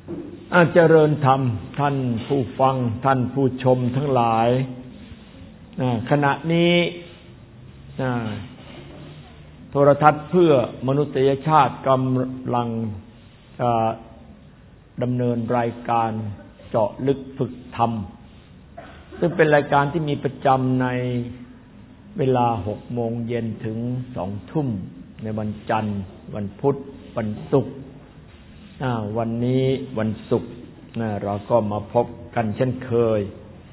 เจริญธรรมท่านผู้ฟังท่านผู้ชมทั้งหลายขณะนี้โทรทัศน์เพื่อมนุษยชาติกำลังดำเนินรายการเจาะลึกฝึกธรรมซึ่งเป็นรายการที่มีประจำในเวลา 18:00 น. ถึง 20:00 น. ในวันจันทร์วันพุธวันศุกร์วันนี้วันศุกร์เราก็มาพบกันเช่นเคย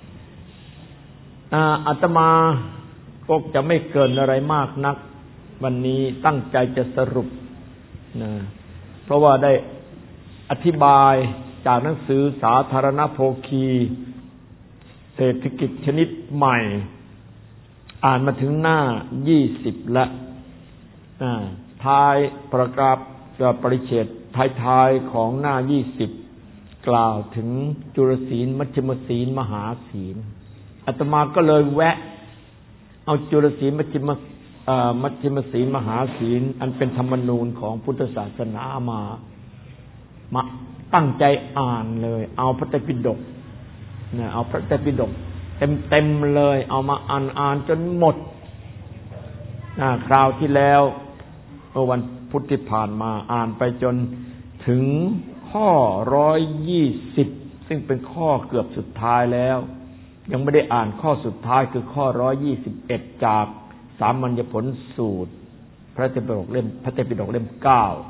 อาตมาก็จะไม่เกินอะไรมากนักวันนี้ตั้งใจจะสรุปเพราะว่าได้อธิบายจากหนังสือสาธารณโภคีเศรษฐกิจชนิดใหม่อ่านมาถึงหน้า20แล้วท้ายประกาศปริเฉดท้ายๆของหน้า20กล่าวถึงจุลศีลมัชฌิมศีลมหาศีลอาตมาก็เลยแวะเอาจุลศีลมัชฌิมศีลมหาศีลอันเป็นธรรมนูญของพุทธศาสนามาตั้งใจอ่านเลยเอาพระไตรปิฎกเอาพระไตรปิฎกเต็มเลยเอามาอ่านจนหมดคราวที่แล้วเมื่อวันพุธที่ผ่านมาอ่านไปจนถึงข้อ120ซึ่งเป็นข้อเกือบสุดท้ายแล้วยังไม่ได้อ่านข้อสุดท้ายคือข้อ121จากสามัญญผลสูตรพระไตรปิฎกเล่ม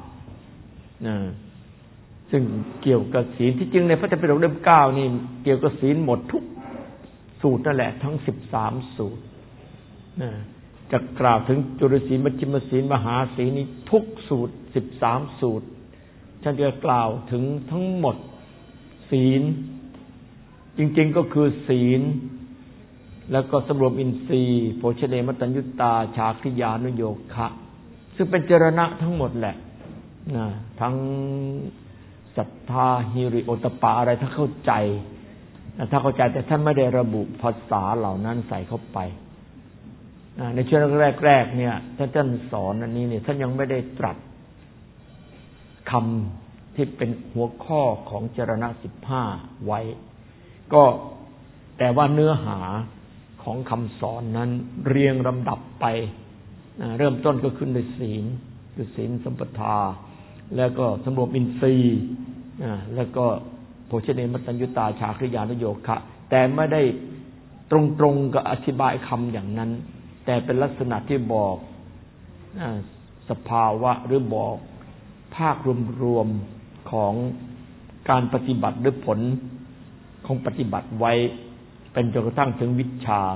9ซึ่งเกี่ยวกับศีลที่จริงในพระไตรปิฎกเล่ม9นี่เกี่ยวกับศีลหมดทุกสูตรนั่นแหละทั้ง13สูตรจะกล่าวถึงจุลศีลมัชฌิมศีลมหาศีลนี้ทุกสูตร13สูตรฉันจะกล่าวถึงทั้งหมดศีลจริงๆก็คือศีลแล้วก็สำรวมอินทรีย์โภชเนมัตตัญญุตาชาคริยานุโยคะซึ่งเป็นจรณะทั้งหมดแหละทั้งศรัทธาหิริโอตปะอะไรถ้าเข้าใจแต่ท่านไม่ได้ระบุภาษาเหล่านั้นใส่เข้าไปในช่วงแรกๆเนี่ยท่านสอนอันนี้เนี่ยท่านยังไม่ได้ตรัสคำที่เป็นหัวข้อของจรณะ15ไว้ก็แต่ว่าเนื้อหาของคำสอนนั้นเรียงลำดับไปเริ่มต้นก็ขึ้นด้วยศีลคือศีลสัมปทาแล้วก็สำรวมอินทรีย์แล้วก็โภชเนมัตตัญญุตาชาคริยานุโยคะแต่ไม่ได้ตรงๆกับอธิบายคำอย่างนั้นแต่เป็นลักษณะที่บอกสภาวะหรือบอกภาครวมๆของการปฏิบัติหรือผลของปฏิบัติไว้เป็นจนกระทั่งถึงวิชา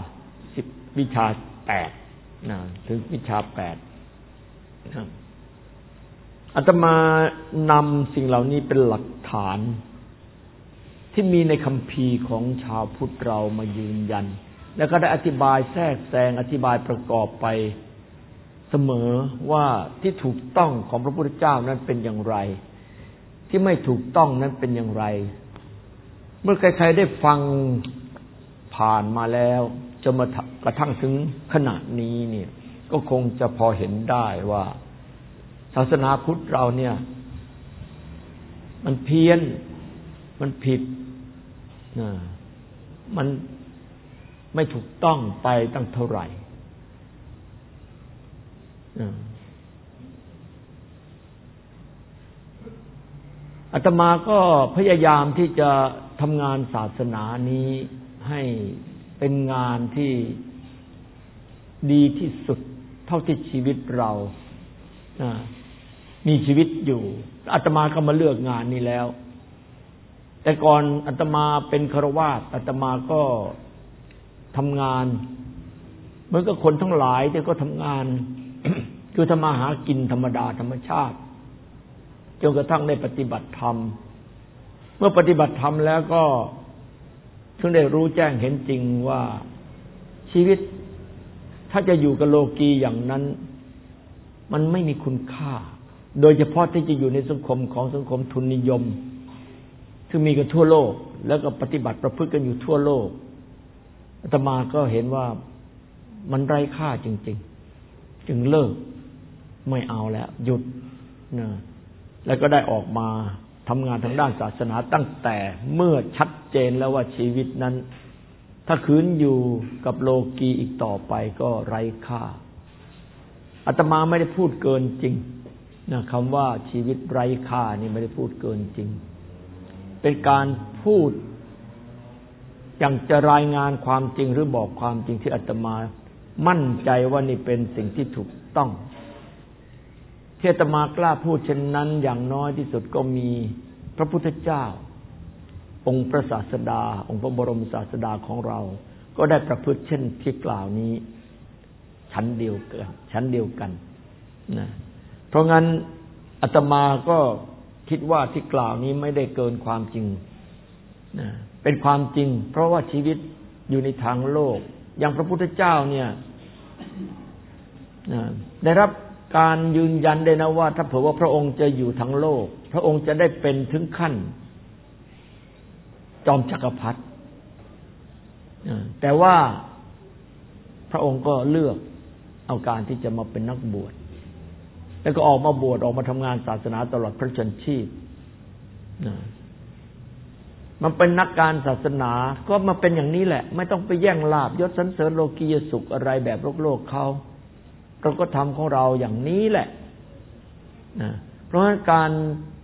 8ถึงวิชา8อาตมานำสิ่งเหล่านี้เป็นหลักฐานที่มีในคัมภีร์ของชาวพุทธเรามายืนยันแล้วก็ได้อธิบายแทรกแซงอธิบายประกอบไปเสมอว่าที่ถูกต้องของพระพุทธเจ้านั้นเป็นอย่างไรที่ไม่ถูกต้องนั้นเป็นอย่างไรเมื่อใครๆได้ฟังผ่านมาแล้วจนมากระทั่งถึงขณะนี้เนี่ยก็คงจะพอเห็นได้ว่าศาสนาพุทธเราเนี่ยมันเพี้ยนมันผิดมันไม่ถูกต้องไปตั้งเท่าไหร่อาตมาก็พยายามที่จะทำงานศาสนานี้ให้เป็นงานที่ดีที่สุดเท่าที่ชีวิตเรามีชีวิตอยู่อาตมาก็มาเลือกงานนี้แล้วแต่ก่อนอาตมาเป็นฆราวาสอาตมาก็ทำงานเหมือนกับคนทั้งหลายที่ก็ทำงาน คือทำมาหากินธรรมดาธรรมชาติจนกระทั่งได้ปฏิบัติธรรมเมื่อปฏิบัติธรรมแล้วก็ถึงได้รู้แจ้งเห็นจริงว่าชีวิตถ้าจะอยู่กับโลกีอย่างนั้นมันไม่มีคุณค่าโดยเฉพาะที่จะอยู่ในสังคมของสังคมทุนนิยมซึ่งมีกันทั่วโลกแล้วก็ปฏิบัติประพฤติกันอยู่ทั่วโลกอาตมาก็เห็นว่ามันไร้ค่าจริงๆจึงเลิกไม่เอาแล้วหยุดแล้วก็ได้ออกมาททำงานทางด้านศาสนาตั้งแต่เมื่อชัดเจนแล้วว่าชีวิตนั้นถ้าขืนอยู่กับโลกีอีกต่อไปก็ไร้ค่าอาตมาไม่ได้พูดเกินจริงนะคำว่าชีวิตไร้ค่านี่ไม่ได้พูดเกินจริงเป็นการพูดอย่างจะรายงานความจริงหรือบอกความจริงที่อาตมามั่นใจว่านี่เป็นสิ่งที่ถูกต้องที่อาตมากล้าพูดเช่นนั้นอย่างน้อยที่สุดก็มีพระพุทธเจ้าองค์พระศาสดาองค์พระบรมศาสดาของเราก็ได้ประพฤติเช่นที่กล่าวนี้ชั้นเดียวกันนะเพราะงั้นอาตมาก็คิดว่าที่กล่าวนี้ไม่ได้เกินความจริงนะเป็นความจริงเพราะว่าชีวิตอยู่ในทางโลกอย่างพระพุทธเจ้าเนี่ยได้รับการยืนยันได้นะว่าถ้าเผื่อว่าพระองค์จะอยู่ทั้งโลกพระองค์จะได้เป็นถึงขั้นจอมจักรพรรดิแต่ว่าพระองค์ก็เลือกเอาการที่จะมาเป็นนักบวชแล้วก็ออกมาบวชออกมาทำงานศาสนาตลอดพระชนชีพมันเป็นนักการศาสนาก็มาเป็นอย่างนี้แหละไม่ต้องไปแย่งลาภยศสรรเสริญโลกียสุขอะไรแบบโลกเขาเราก็ทำของเราอย่างนี้แหละเพราะฉะนั้นการ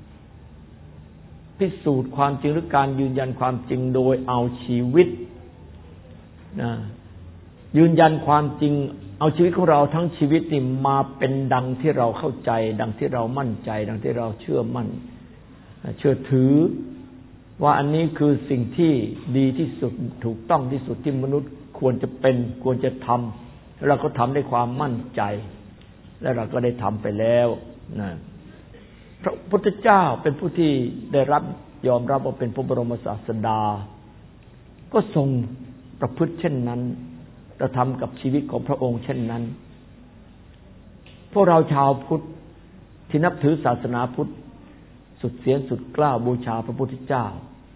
พิสูจน์ความจริงหรือการยืนยันความจริงโดยเอาชีวิตยืนยันความจริงเอาชีวิตของเราทั้งชีวิตนี่มาเป็นดังที่เราเข้าใจดังที่เรามั่นใจดังที่เราเชื่อมั่นเชื่อถือว่าอันนี้คือสิ่งที่ดีที่สุดถูกต้องที่สุดที่มนุษย์ควรจะเป็นควรจะทำแล้วเราก็ทำด้วยความมั่นใจและเราก็ได้ทำไปแล้วนะพระพุทธเจ้าเป็นผู้ที่ได้รับยอมรับว่าเป็นพระบรมศาสดาก็ทรงประพฤติเช่นนั้นกระทำกับชีวิตของพระองค์เช่นนั้นพวกเราชาวพุทธที่นับถือศาสนาพุทธสุดเสียงสุดกล้าบูชาพระพุทธเจ้า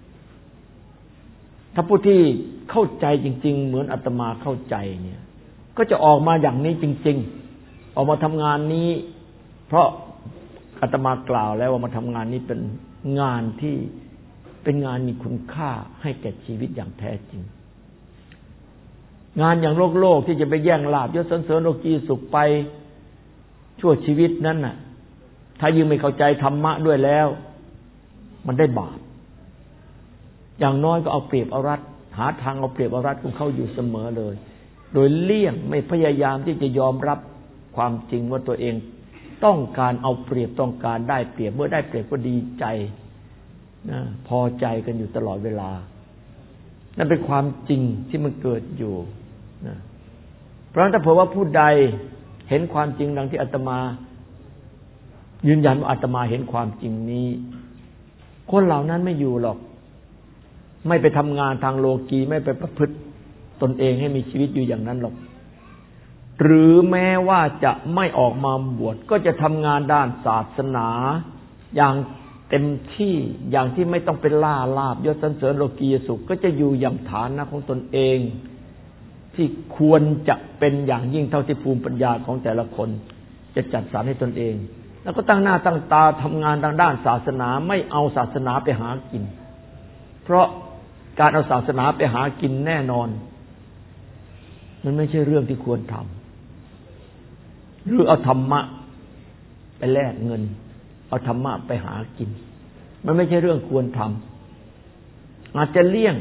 ถ้าผู้ที่เข้าใจจริงๆเหมือนอาตมาเข้าใจเนี่ยก็จะออกมาอย่างนี้จริงๆออกมาทำงานนี้เพราะอาตมากล่าวแล้วว่ามาทำงานนี้เป็นงานที่เป็นงานมีคุณค่าให้แก่ชีวิตอย่างแท้จริงงานอย่างโลกที่จะไปแย่งลาภยศสรรเสริญโลกีสุขไปชั่วชีวิตนั้นน่ะถ้ายิ่งไม่เข้าใจธรรมะด้วยแล้วมันได้บาปอย่างน้อยก็เอาเปรียบเอารัดหาทางเอาเปรียบเอารัดของเขาอยู่เสมอเลยโดยเลี่ยงไม่พยายามที่จะยอมรับความจริงว่าตัวเองต้องการเอาเปรียบต้องการได้เปรียบเมื่อได้เปรียบก็ดีใจนะพอใจกันอยู่ตลอดเวลานั่นเป็นความจริงที่มันเกิดอยู่นะเพราะฉะนั้นถ้าเผื่อว่าผู้ใดเห็นความจริงดังที่อาตมายืนยันว่าอาตมาเห็นความจริงนี้คนเหล่านั้นไม่อยู่หรอกไม่ไปทำงานทางโลกีไม่ไปประพฤติตนเองให้มีชีวิตอยู่อย่างนั้นหรอกหรือแม้ว่าจะไม่ออกมาบวชก็จะทำงานด้านศาสนาอย่างเต็มที่อย่างที่ไม่ต้องเป็นล่าลาภยศสรรเสริญโลกียสุขก็จะอยู่อย่างฐานะของตนเองที่ควรจะเป็นอย่างยิ่งเท่าที่ภูมิปัญญาของแต่ละคนจะจัดสรรให้ตนเองแล้วก็ตั้งหน้าตั้งตาทำงานทางด้านศาสนาไม่เอาศาสนาไปหากินเพราะการเอาศาสนาไปหากินแน่นอนมันไม่ใช่เรื่องที่ควรทำหรือเอาธรรมะไปแลกเงินเอาธรรมะไปหากินมันไม่ใช่เรื่องควรทำอาจจะเลี่ยง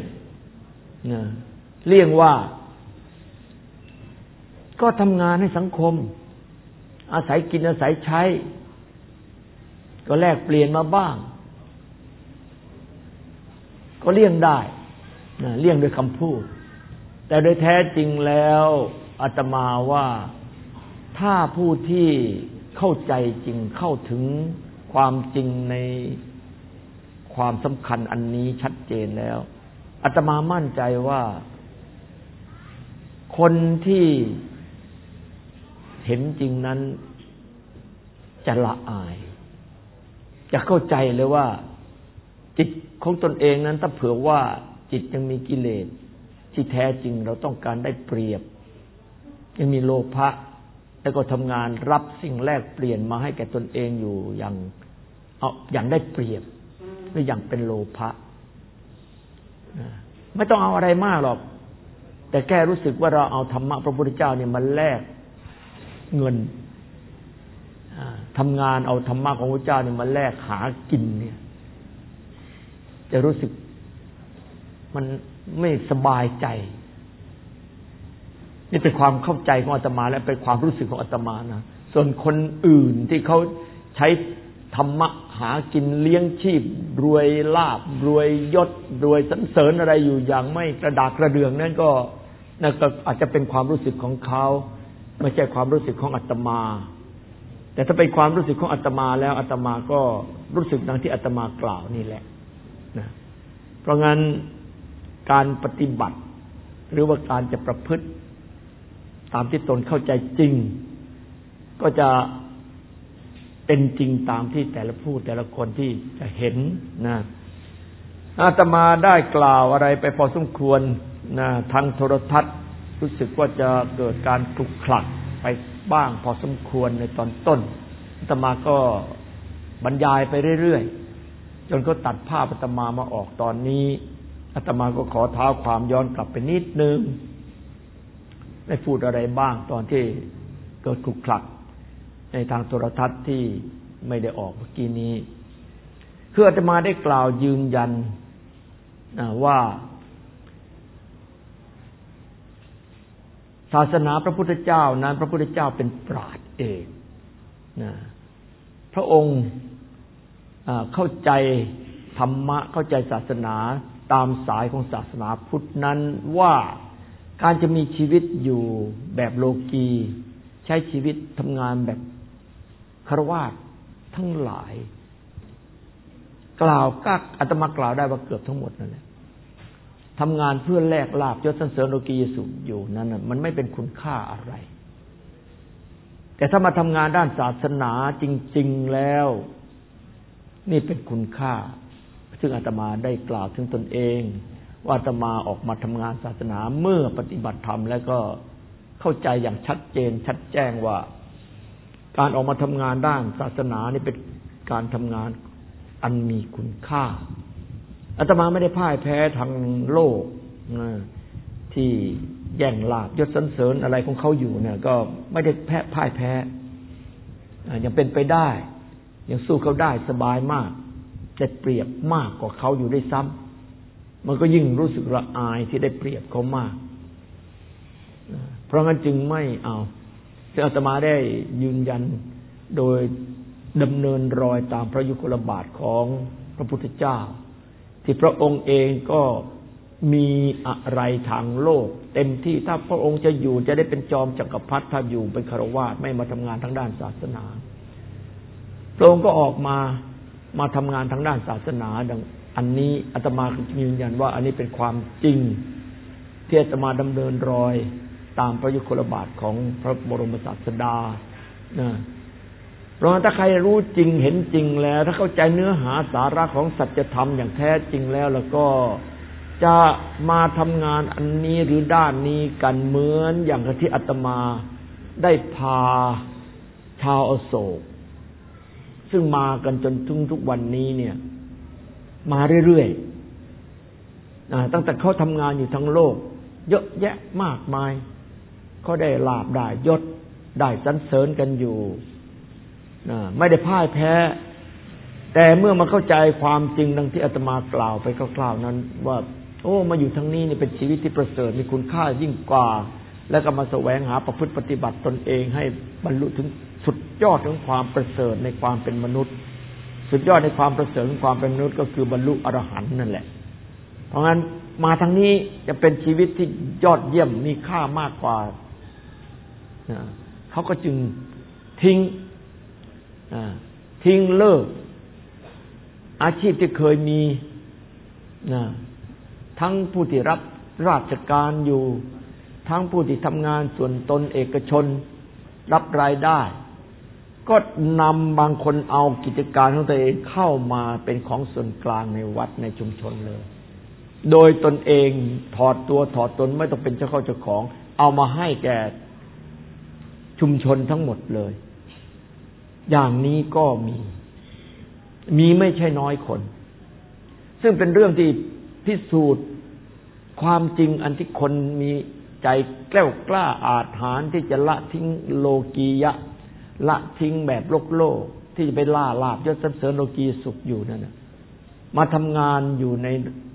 ว่าก็ทำงานให้สังคมอาศัยกินอาศัยใช้ก็แลกเปลี่ยนมาบ้างก็เลี่ยงได้เลี่ยงด้วยคำพูดแต่โดยแท้จริงแล้วอาตมาว่าถ้าผู้ที่เข้าใจจริงเข้าถึงความจริงในความสำคัญอันนี้ชัดเจนแล้วอาตมามั่นใจว่าคนที่เห็นจริงนั้นจะละอายจะเข้าใจเลยว่าจิตของตนเองนั้นถ้าเผื่อว่าจิตยังมีกิเลสที่แท้จริงเราต้องการได้เปรียบยังมีโลภะแล้วก็ทำงานรับสิ่งแลกเปลี่ยนมาให้แก่ตนเองอยู่อย่างได้เปรียบหรืออย่างเป็นโลภะไม่ต้องเอาอะไรมากหรอกแต่แค่รู้สึกว่าเราเอาธรรมะพระพุทธเจ้าเนี่ยมาแลกเงินทำงานเอาธรรมะของพระเจ้าเนี่ยมาแลกหากินเนี่ยจะรู้สึกมันไม่สบายใจนี่เป็นความเข้าใจของอาตมาและเป็นความรู้สึกของอาตมานะส่วนคนอื่นที่เขาใช้ธรรมะหากินเลี้ยงชีพรวยลาภรวยยศรวยสรรเสริญอะไรอยู่อย่างไม่กระดากกระเดื่องนั่นก็อาจจะเป็นความรู้สึกของเขาไม่ใช่ความรู้สึกของอาตมาแต่ถ้าเป็นความรู้สึกของอาตมาแล้วอาตมาก็รู้สึกดังที่อาตมากล่าวนี่แหละนะเพราะงั้นการปฏิบัติหรือว่าการจะประพฤติตามที่ตนเข้าใจจริงก็จะเป็นจริงตามที่แต่ละผู้แต่ละคนที่จะเห็นนะอาตมาได้กล่าวอะไรไปพอสมควรนะทางโทรทัศน์รู้สึกว่าจะเกิดการคลุกคลักไปบ้างพอสมควรในตอนต้นอาตมาก็บรรยายไปเรื่อยๆจนเขาตัดภาพอาตมามาออกตอนนี้อาตมาก็ขอเท้าความย้อนกลับไปนิดนึงได้พูดอะไรบ้างตอนที่เกิดคลุกคลักในทางโทรทัศน์ที่ไม่ได้ออกเมื่อกี้นี้คืออาตมาได้กล่าวยืนยันว่าศาสนาพระพุทธเจ้านั้นพระพุทธเจ้าเป็นปราชญ์เองพระองค์เข้าใจธรรมะเข้าใจศาสนาตามสายของศาสนาพุทธนั้นว่าการจะมีชีวิตอยู่แบบโลกีใช้ชีวิตทำงานแบบฆราวาสทั้งหลายกล่าวก็อาตมากล่าวได้ว่าเกือบทั้งหมดนั่นแหละทำงานเพื่อแลกลาภยศสรรเสริญโลกียสุขอยู่นั้นน่ะมันไม่เป็นคุณค่าอะไรแต่ถ้ามาทำงานด้านศาสนาจริงๆแล้วนี่เป็นคุณค่าซึ่งอาตมาได้กล่าวถึงตนเองว่าอาตมาออกมาทำงานศาสนาเมื่อปฏิบัติธรรมแล้วก็เข้าใจอย่างชัดเจนชัดแจ้งว่าการออกมาทำงานด้านศาสนานี่เป็นการทำงานอันมีคุณค่าอาตมาไม่ได้พ่ายแพ้ทางโลกที่แย่งลาภยศสรรเสริญอะไรของเขาอยู่เนี่ยก็ไม่ได้พ่ายแพ้ยังเป็นไปได้ยังสู้เขาได้สบายมากจะเปรียบมากกว่าเขาอยู่ได้ซ้ำมันก็ยิ่งรู้สึกละอายที่ได้เปรียบเขามากเพราะงั้นจึงไม่เอาซึ่งอาตมาได้ยืนยันโดยดำเนินรอยตามพระยุคลบาทของพระพุทธเจ้าที่พระองค์เองก็มีอะไรทางโลกเต็มที่ถ้าพระองค์จะอยู่จะได้เป็นจอมจักรพรรดิถ้าอยู่เป็นฆราวาสไม่มาทำงานทางด้านศาสนาพระองค์ก็ออกมาทำงานทางด้านศาสนาดังอันนี้อาตมายืนยันว่าอันนี้เป็นความจริงที่อาตมาดำเนินรอยตามพระยุคลบาทของพระบรมศาสดาเพราะถ้าใครรู้จริงเห็นจริงแล้วถ้าเข้าใจเนื้อหาสาระของสัจธรรมอย่างแท้จริงแล้วก็จะมาทำงานอันนี้หรือด้านนี้กันเหมือนอย่างที่อาตมาได้พาชาวอโศกซึ่งมากันจนถึงทุกวันนี้เนี่ยมาเรื่อยๆตั้งแต่เขาทำงานอยู่ทั้งโลกเยอะแยะมากมายเขาได้ลาภได้ยศได้สรรเสริญกันอยู่ไม่ได้พ่ายแพ้แต่เมื่อมาเข้าใจความจริงดังที่อาตมากล่าวไปคร่าวๆนั้นว่าโอ้มาอยู่ทางนี้นี่เป็นชีวิตที่ประเสริฐมีคุณค่ายิ่งกว่าแล้วก็มาแสวงหาประพฤติปฏิบัติตนเองให้บรรลุถึงสุดยอดของความประเสริฐในความเป็นมนุษย์สุดยอดในความประเสริฐของความเป็นมนุษย์ก็คือบรรลุอรหันต์นั่นแหละเพราะงั้นมาทางนี้จะเป็นชีวิตที่ยอดเยี่ยมมีค่ามากกว่าเขาก็จึงทิ้งเลิกอาชีพที่เคยมีทั้งผู้ที่รับราชการอยู่ทั้งผู้ที่ทำงานส่วนตนเอกชนรับรายได้ก็นำบางคนเอากิจการของตัวเองเข้ามาเป็นของส่วนกลางในวัดในชุมชนเลยโดยตนเองถอดตัวถอดตนไม่ต้องเป็นเจ้าของเอามาให้แก่ชุมชนทั้งหมดเลยอย่างนี้ก็มีไม่ใช่น้อยคนซึ่งเป็นเรื่องที่พิสูจน์ความจริงอันที่คนมีใจแกล้วกล้าอาถรรพ์ที่จะละทิ้งโลกียะละทิ้งแบบโลกที่จะไปล่าลาภยศสรรเสริญโลกีสุขอยู่นั่นนะมาทำงานอยู่ใน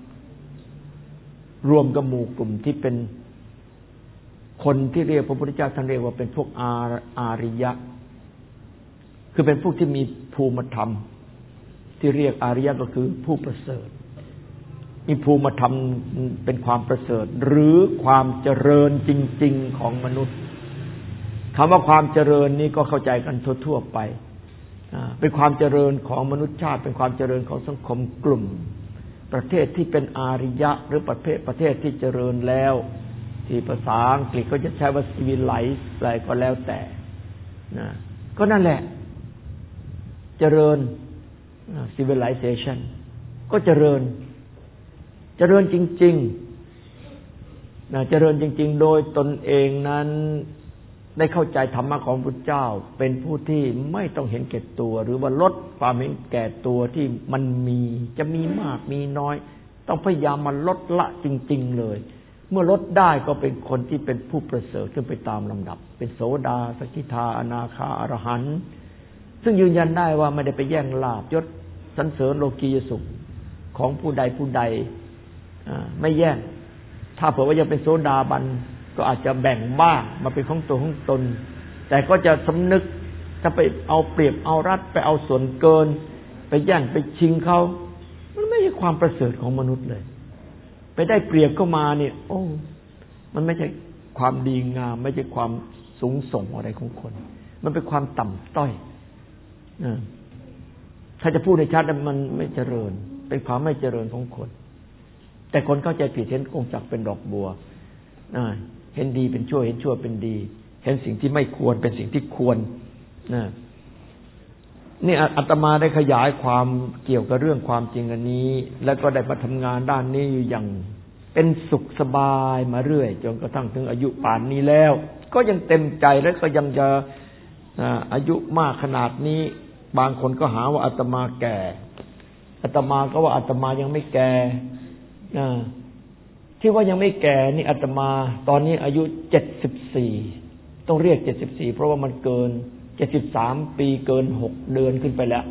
รวมกับหมู่กลุ่มที่เป็นคนที่เรียกพระพุทธเจ้าท่านเรียกว่าเป็นพวกอาริยะคือเป็นพวกที่มีภูมิธรรมที่เรียกอาริยะก็คือผู้ประเสริฐมีภูมิธรรมเป็นความประเสริฐหรือความเจริญจริงๆของมนุษย์คำว่าความเจริญนี้ก็เข้าใจกันทั่วๆไปเป็นความเจริญของมนุษยชาติเป็นความเจริญของสังคมกลุ่มประเทศที่เป็นอาริยะหรือประเทศที่เจริญแล้วที่ภาษาอังกฤษก็จะใช้ว่า civilized อะไรก็แล้วแต่นะก็นั่นแหละเจริญ civilization ก็เจริญจริงๆนะเจริญจริงๆโดยตนเองนั้นได้เข้าใจธรรมะของพระพุทธเจ้าเป็นผู้ที่ไม่ต้องเห็นแก่ตัวหรือว่าลดความเห็นแก่ตัวที่มันมีจะมีมากมีน้อยต้องพยายามมาลดละจริงๆเลยเมื่อลดได้ก็เป็นคนที่เป็นผู้ประเสริฐขึ้นไปตามลำดับเป็นโสดาสกิทาอนาคาอรหันต์ซึ่งยืนยันได้ว่าไม่ได้ไปแย่งลาภยศสรรเสริญโลกียสุขของผู้ใดไม่แย่งถ้าเผื่อว่ายังเป็นโสดาบันก็อาจจะแบ่งบ้างมาเป็นของตัวของตนแต่ก็จะสำนึกถ้าไปเอาเปรียบเอารัดไปเอาส่วนเกินไปแย่งไปชิงเขามันไม่ใช่ความประเสริฐของมนุษย์เลยไปได้เปรียบเข้ามาเนี่ยโอ้มันไม่ใช่ความดีงามไม่ใช่ความสูงส่งอะไรของคนมันเป็นความต่ำต้อยถ้าจะพูดในชัดมันไม่เจริญเป็นความไม่เจริญของคนแต่คนเข้าใจผิดเห็นกงจักรเป็นดอกบัวเห็นดีเป็นชั่วเห็นชั่วเป็นดีเห็นสิ่งที่ไม่ควรเป็นสิ่งที่ควรนี่อาตมาได้ขยายความเกี่ยวกับเรื่องความจริงอันนี้แล้วก็ได้มาทำงานด้านนี้อยู่อย่างเป็นสุขสบายมาเรื่อยจนกระทั่งถึงอายุป่านนี้แล้วก็ยังเต็มใจและก็ยังจะอายุมากขนาดนี้บางคนก็หาว่าอาตมาแก่อาตมาก็ว่าอาตมายังไม่แก่ที่ว่ายังไม่แก่นี่อาตมาตอนนี้อายุ74ต้องเรียก74เพราะว่ามันเกิน73ปีเกิน6เดือนขึ้นไปแล้ว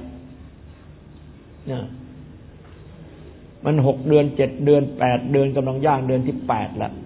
มัน6เดือน7เดือน8เดือนกำลังย่างเดือนที่8แล้ว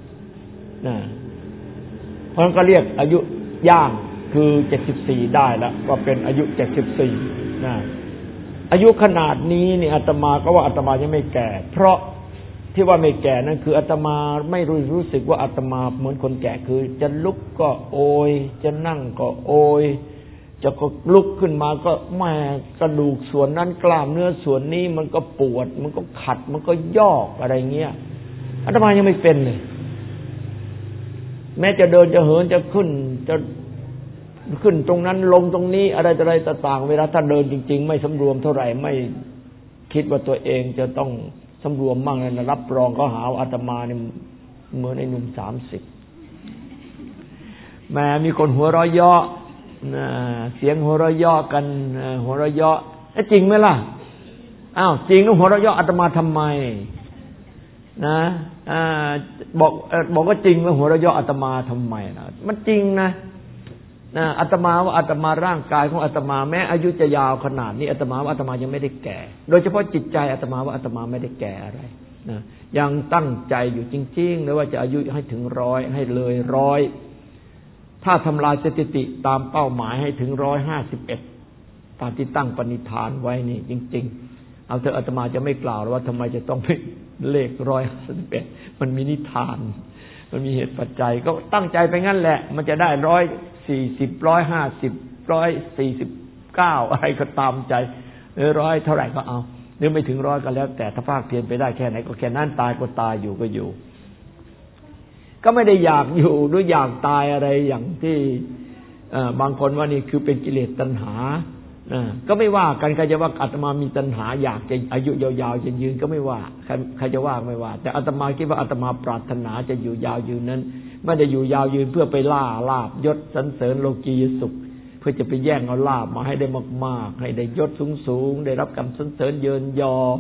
เพราะฉะนั้นก็เรียกอายุย่างคือ74ได้แล้วก็เป็นอายุ74อายุขนาดนี้นี่อาตมาก็ว่าอาตมายังไม่แก่เพราะที่ว่าไม่แก่นั่นคืออาตมาไม่รู้สึกว่าอาตมาเหมือนคนแก่คือจะลุกก็โอยจะนั่งก็โอยจะก็ลุกขึ้นมาก็แม่กระดูกส่วนนั้นกล้ามเนื้อส่วนนี้มันก็ปวดมันก็ขัดมันก็ยอกอะไรเงี้ยอาตมายังไม่เป็นเลยแม้จะเดินจะเหินจะขึ้นตรงนั้นลงตรงนี้อะไรต่างๆเวลาถ้าเดินจริงๆไม่สำรวมเท่าไหร่ไม่คิดว่าตัวเองจะต้องสำรวมมั่งนะรับรองเขาหาอาตมาเนี่ยเหมือนไอ้หนุ่ม30แม้มีคนหัวเราะเยาะเสียงหัวเราะเยาะกันหัวเราะเยาะจริงไหมล่ะอ้าวจริงแล้วหัวเราะเยาะอาตมาทำไมนะบอกว่าจริงแล้วหัวเราะเยาะอาตมาทำไมนะมันจริงนะอาตมาว่าอาตมาร่างกายของอาตมาแม้อายุจะยาวขนาดนี้อาตมาว่าอาตมายังไม่ได้แก่โดยเฉพาะจิตใจอาตมาว่าอาตมาไม่ได้แก่อะไรนะยังตั้งใจอยู่จริงๆเลยว่าจะอายุให้ถึง100ให้เลย100ถ้าทำลายสถิติตามเป้าหมายให้ถึง151ตามที่ตั้งปณิธานไว้นี่จริงๆเอาเถอะอาตมาจะไม่กล่าวว่าทำไมจะต้องเป็นเลข151มันมีนิทานมันมีเหตุปัจจัยก็ตั้งใจไปงั้นแหละมันจะได้140 150 149อะไรก็ตามใจ100เท่าไหร่ก็เอาหรือไม่ถึง100ก็แล้วแต่ถ้าภาคเพียรไปได้แค่ไหนก็แค่นั้นตายก็ตายอยู่ก็อยู่ก็ไม่ได้อยากอยู่หรืออยากตายอะไรอย่างที่บางคนว่านี่คือเป็นกิเลสตัณหาก็ไม่ว่ากันใครจะว่าอาตมามีตัณหาอยากจะอายุยาวๆยืนก็ไม่ว่าใครจะว่าไม่ว่าแต่อาตมาคิดว่าอาตมาปรารถนาจะอยู่ยาวยืนนั้นไม่ได้อยู่ยาวยืนเพื่อไปล่าลาภยศสรรเสริญโลกียสุขเพื่อจะไปแย่งเอาลาภมาให้ได้มากๆให้ได้ยศสูงๆได้รับการสรรเสริญเยินยอ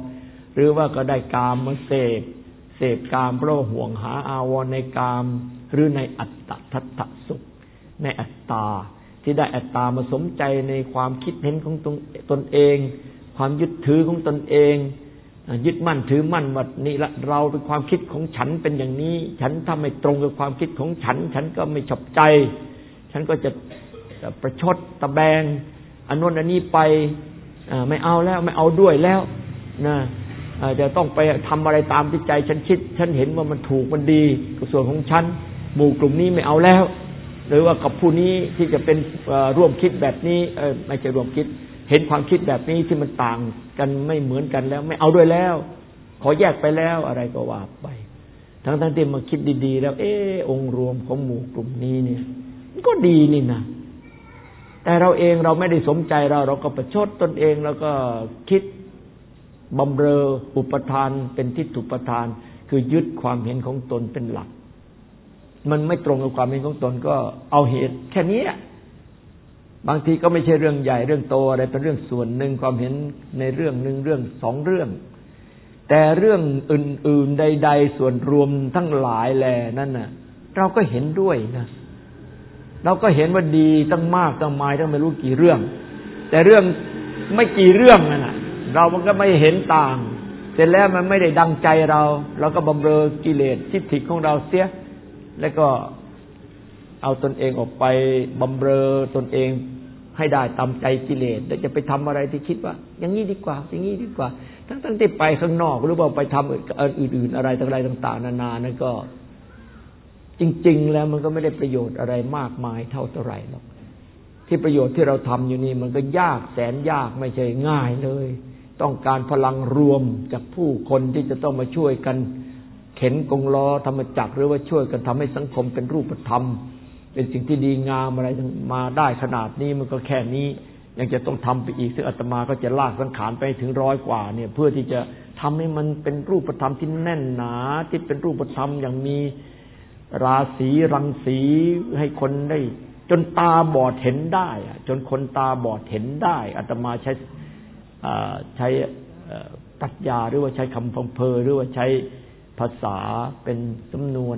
หรือว่าก็ได้กามมาเสพกามเพราะห่วงหาอาวรณ์ในกามหรือในอัตตทัตถสุขในอัตตาที่ได้อัตตามาสมใจในความคิดเห็นของตนเองความยึดถือของตนเองยึดมั่นถือมั่นว่านี่ละเราเป็นความคิดของฉันเป็นอย่างนี้ฉันถ้าไม่ตรงกับความคิดของฉันก็ไม่ชอบใจฉันก็จะประชดตะแบงอันนู้นอันนี้ไปไม่เอาแล้วไม่เอาด้วยแล้วนะจะต้องไปทำอะไรตามที่ใจฉันคิดฉันเห็นว่ามันถูกมันดีกับส่วนของฉันหมู่กลุ่มนี้ไม่เอาแล้วหรือว่ากับผู้นี้ที่จะเป็นร่วมคิดแบบนี้ไม่ใช่ร่วมคิดเห็นความคิดแบบนี้ที่มันต่างกันไม่เหมือนกันแล้วไม่เอาด้วยแล้วขอแยกไปแล้วอะไรก็ว่าไปทั้งที่มาคิดดีๆแล้วองค์รวมของหมู่กลุ่มนี้เนี่ยมันก็ดีนี่นะแต่เราเองเราไม่ได้สมใจเราก็ประชดตนเองแล้วก็คิดบำเรออุปทานเป็นทิฏฐุปทานคือยึดความเห็นของตนเป็นหลักมันไม่ตรงกับความเห็นของตนก็เอาเหตุแค่นี้บางทีก็ไม่ใช่เรื่องใหญ่เรื่องโตอะไรเป็นเรื่องส่วนหนึ่งความเห็นในเรื่องหนึ่งเรื่องสองเรื่องแต่เรื่องอื่นๆใดๆส่วนรวมทั้งหลายแลนั่นน่ะเราก็เห็นด้วยนะเราก็เห็นว่าดีตั้งมากตั้งมายตั้งไม่รู้กี่เรื่องแต่เรื่องไม่กี่เรื่องนั่นน่ะเรามันก็ไม่เห็นต่างเสร็จแล้วมันไม่ได้ดังใจเราก็บำเรอกิเลสทิฏฐิของเราเสียแล้วก็เอาตนเองออกไปบำเรอตนเองให้ได้ตามใจกิเลสแล้วจะไปทำอะไรที่คิดว่าอย่างนี้ดีกว่าอย่างนี้ดีกว่าทั้งที่ไปข้างนอกหรือว่าไปทำอื่นๆอะไรต่างๆนานานั่นก็จริงๆแล้วมันก็ไม่ได้ประโยชน์อะไรมากมายเท่าไหร่หรอกที่ประโยชน์ที่เราทำอยู่นี่มันก็ยากแสนยากไม่ใช่ง่ายเลยต้องการพลังรวมจากผู้คนที่จะต้องมาช่วยกันเข็นกงล้อธรรมจักรหรือว่าช่วยกันทำให้สังคมเป็นรูปธรรมเป็นสิ่งที่ดีงามอะไรมาได้ขนาดนี้มันก็แค่นี้ยังจะต้องทำไปอีกซึ่งอาตมาก็จะลากสังขารไปถึง100 กว่าเนี่ยเพื่อที่จะทำให้มันเป็นรูปธรรมที่แน่นหนาที่เป็นรูปธรรมอย่างมีราศีรังสีให้คนได้จนตาบอดเห็นได้จนคนตาบอดเห็นได้อาตมาใช้ปรัชญาหรือว่าใช้คำพังเพยหรือว่าใช้ภาษาเป็นสำนวน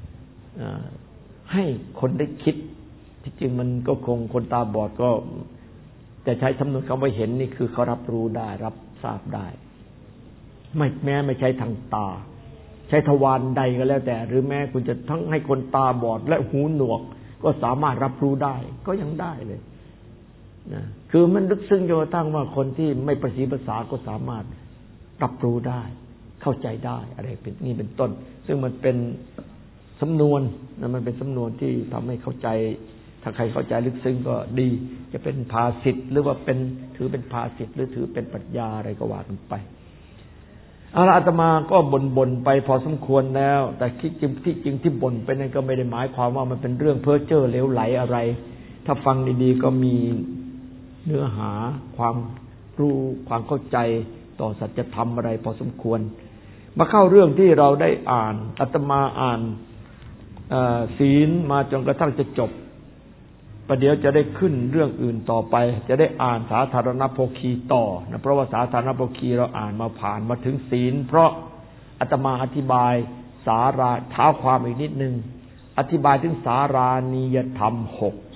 ให้คนได้คิดที่จริงมันก็คงคนตาบอดก็แต่ใช้สำนวนคำว่าเห็นนี่คือเขารับรู้ได้รับทราบได้ไม่ใช่ทางตาใช้ทวารใดก็แล้วแต่หรือแม้คุณจะทั้งให้คนตาบอดและหูหนวกก็สามารถรับรู้ได้ก็ยังได้เลยนะคือมันลึกซึ้งจนกระทั่งว่าคนที่ไม่ประสีภาษาก็สามารถรับรู้ได้เข้าใจได้อะไรเป็นนี่เป็นต้นซึ่งมันเป็นสำนวนนะมันเป็นสำนวนที่ทำให้เข้าใจถ้าใครเข้าใจลึกซึ้งก็ดีจะเป็นภาษิตหรือว่าเป็นถือเป็นภาษิตหรือถือเป็นปรัชญาอะไรก็ว่ากันไปอาตมาก็บ่นไปพอสมควรแล้วแต่ที่จริงที่บ่นไปนั้นก็ไม่ได้หมายความว่ามันเป็นเรื่องเพ้อเจ้อเหลวไหลอะไรถ้าฟังดีๆก็มีเนื้อหาความรู้ความเข้าใจต่อสัจธรรมอะไรพอสมควรมาเข้าเรื่องที่เราได้อ่านอาตมาอ่านศีลมาจนกระทั่งจะจบประเดี๋ยวจะได้ขึ้นเรื่องอื่นต่อไปจะได้อ่านสาธารณโภคีต่อนะเพราะว่าสาธารณโภคีเราอ่านมาผ่านมาถึงศีลเพราะอาตมาอธิบายสาราท้าความอีกนิดนึงอธิบายถึงสารานิยธรรม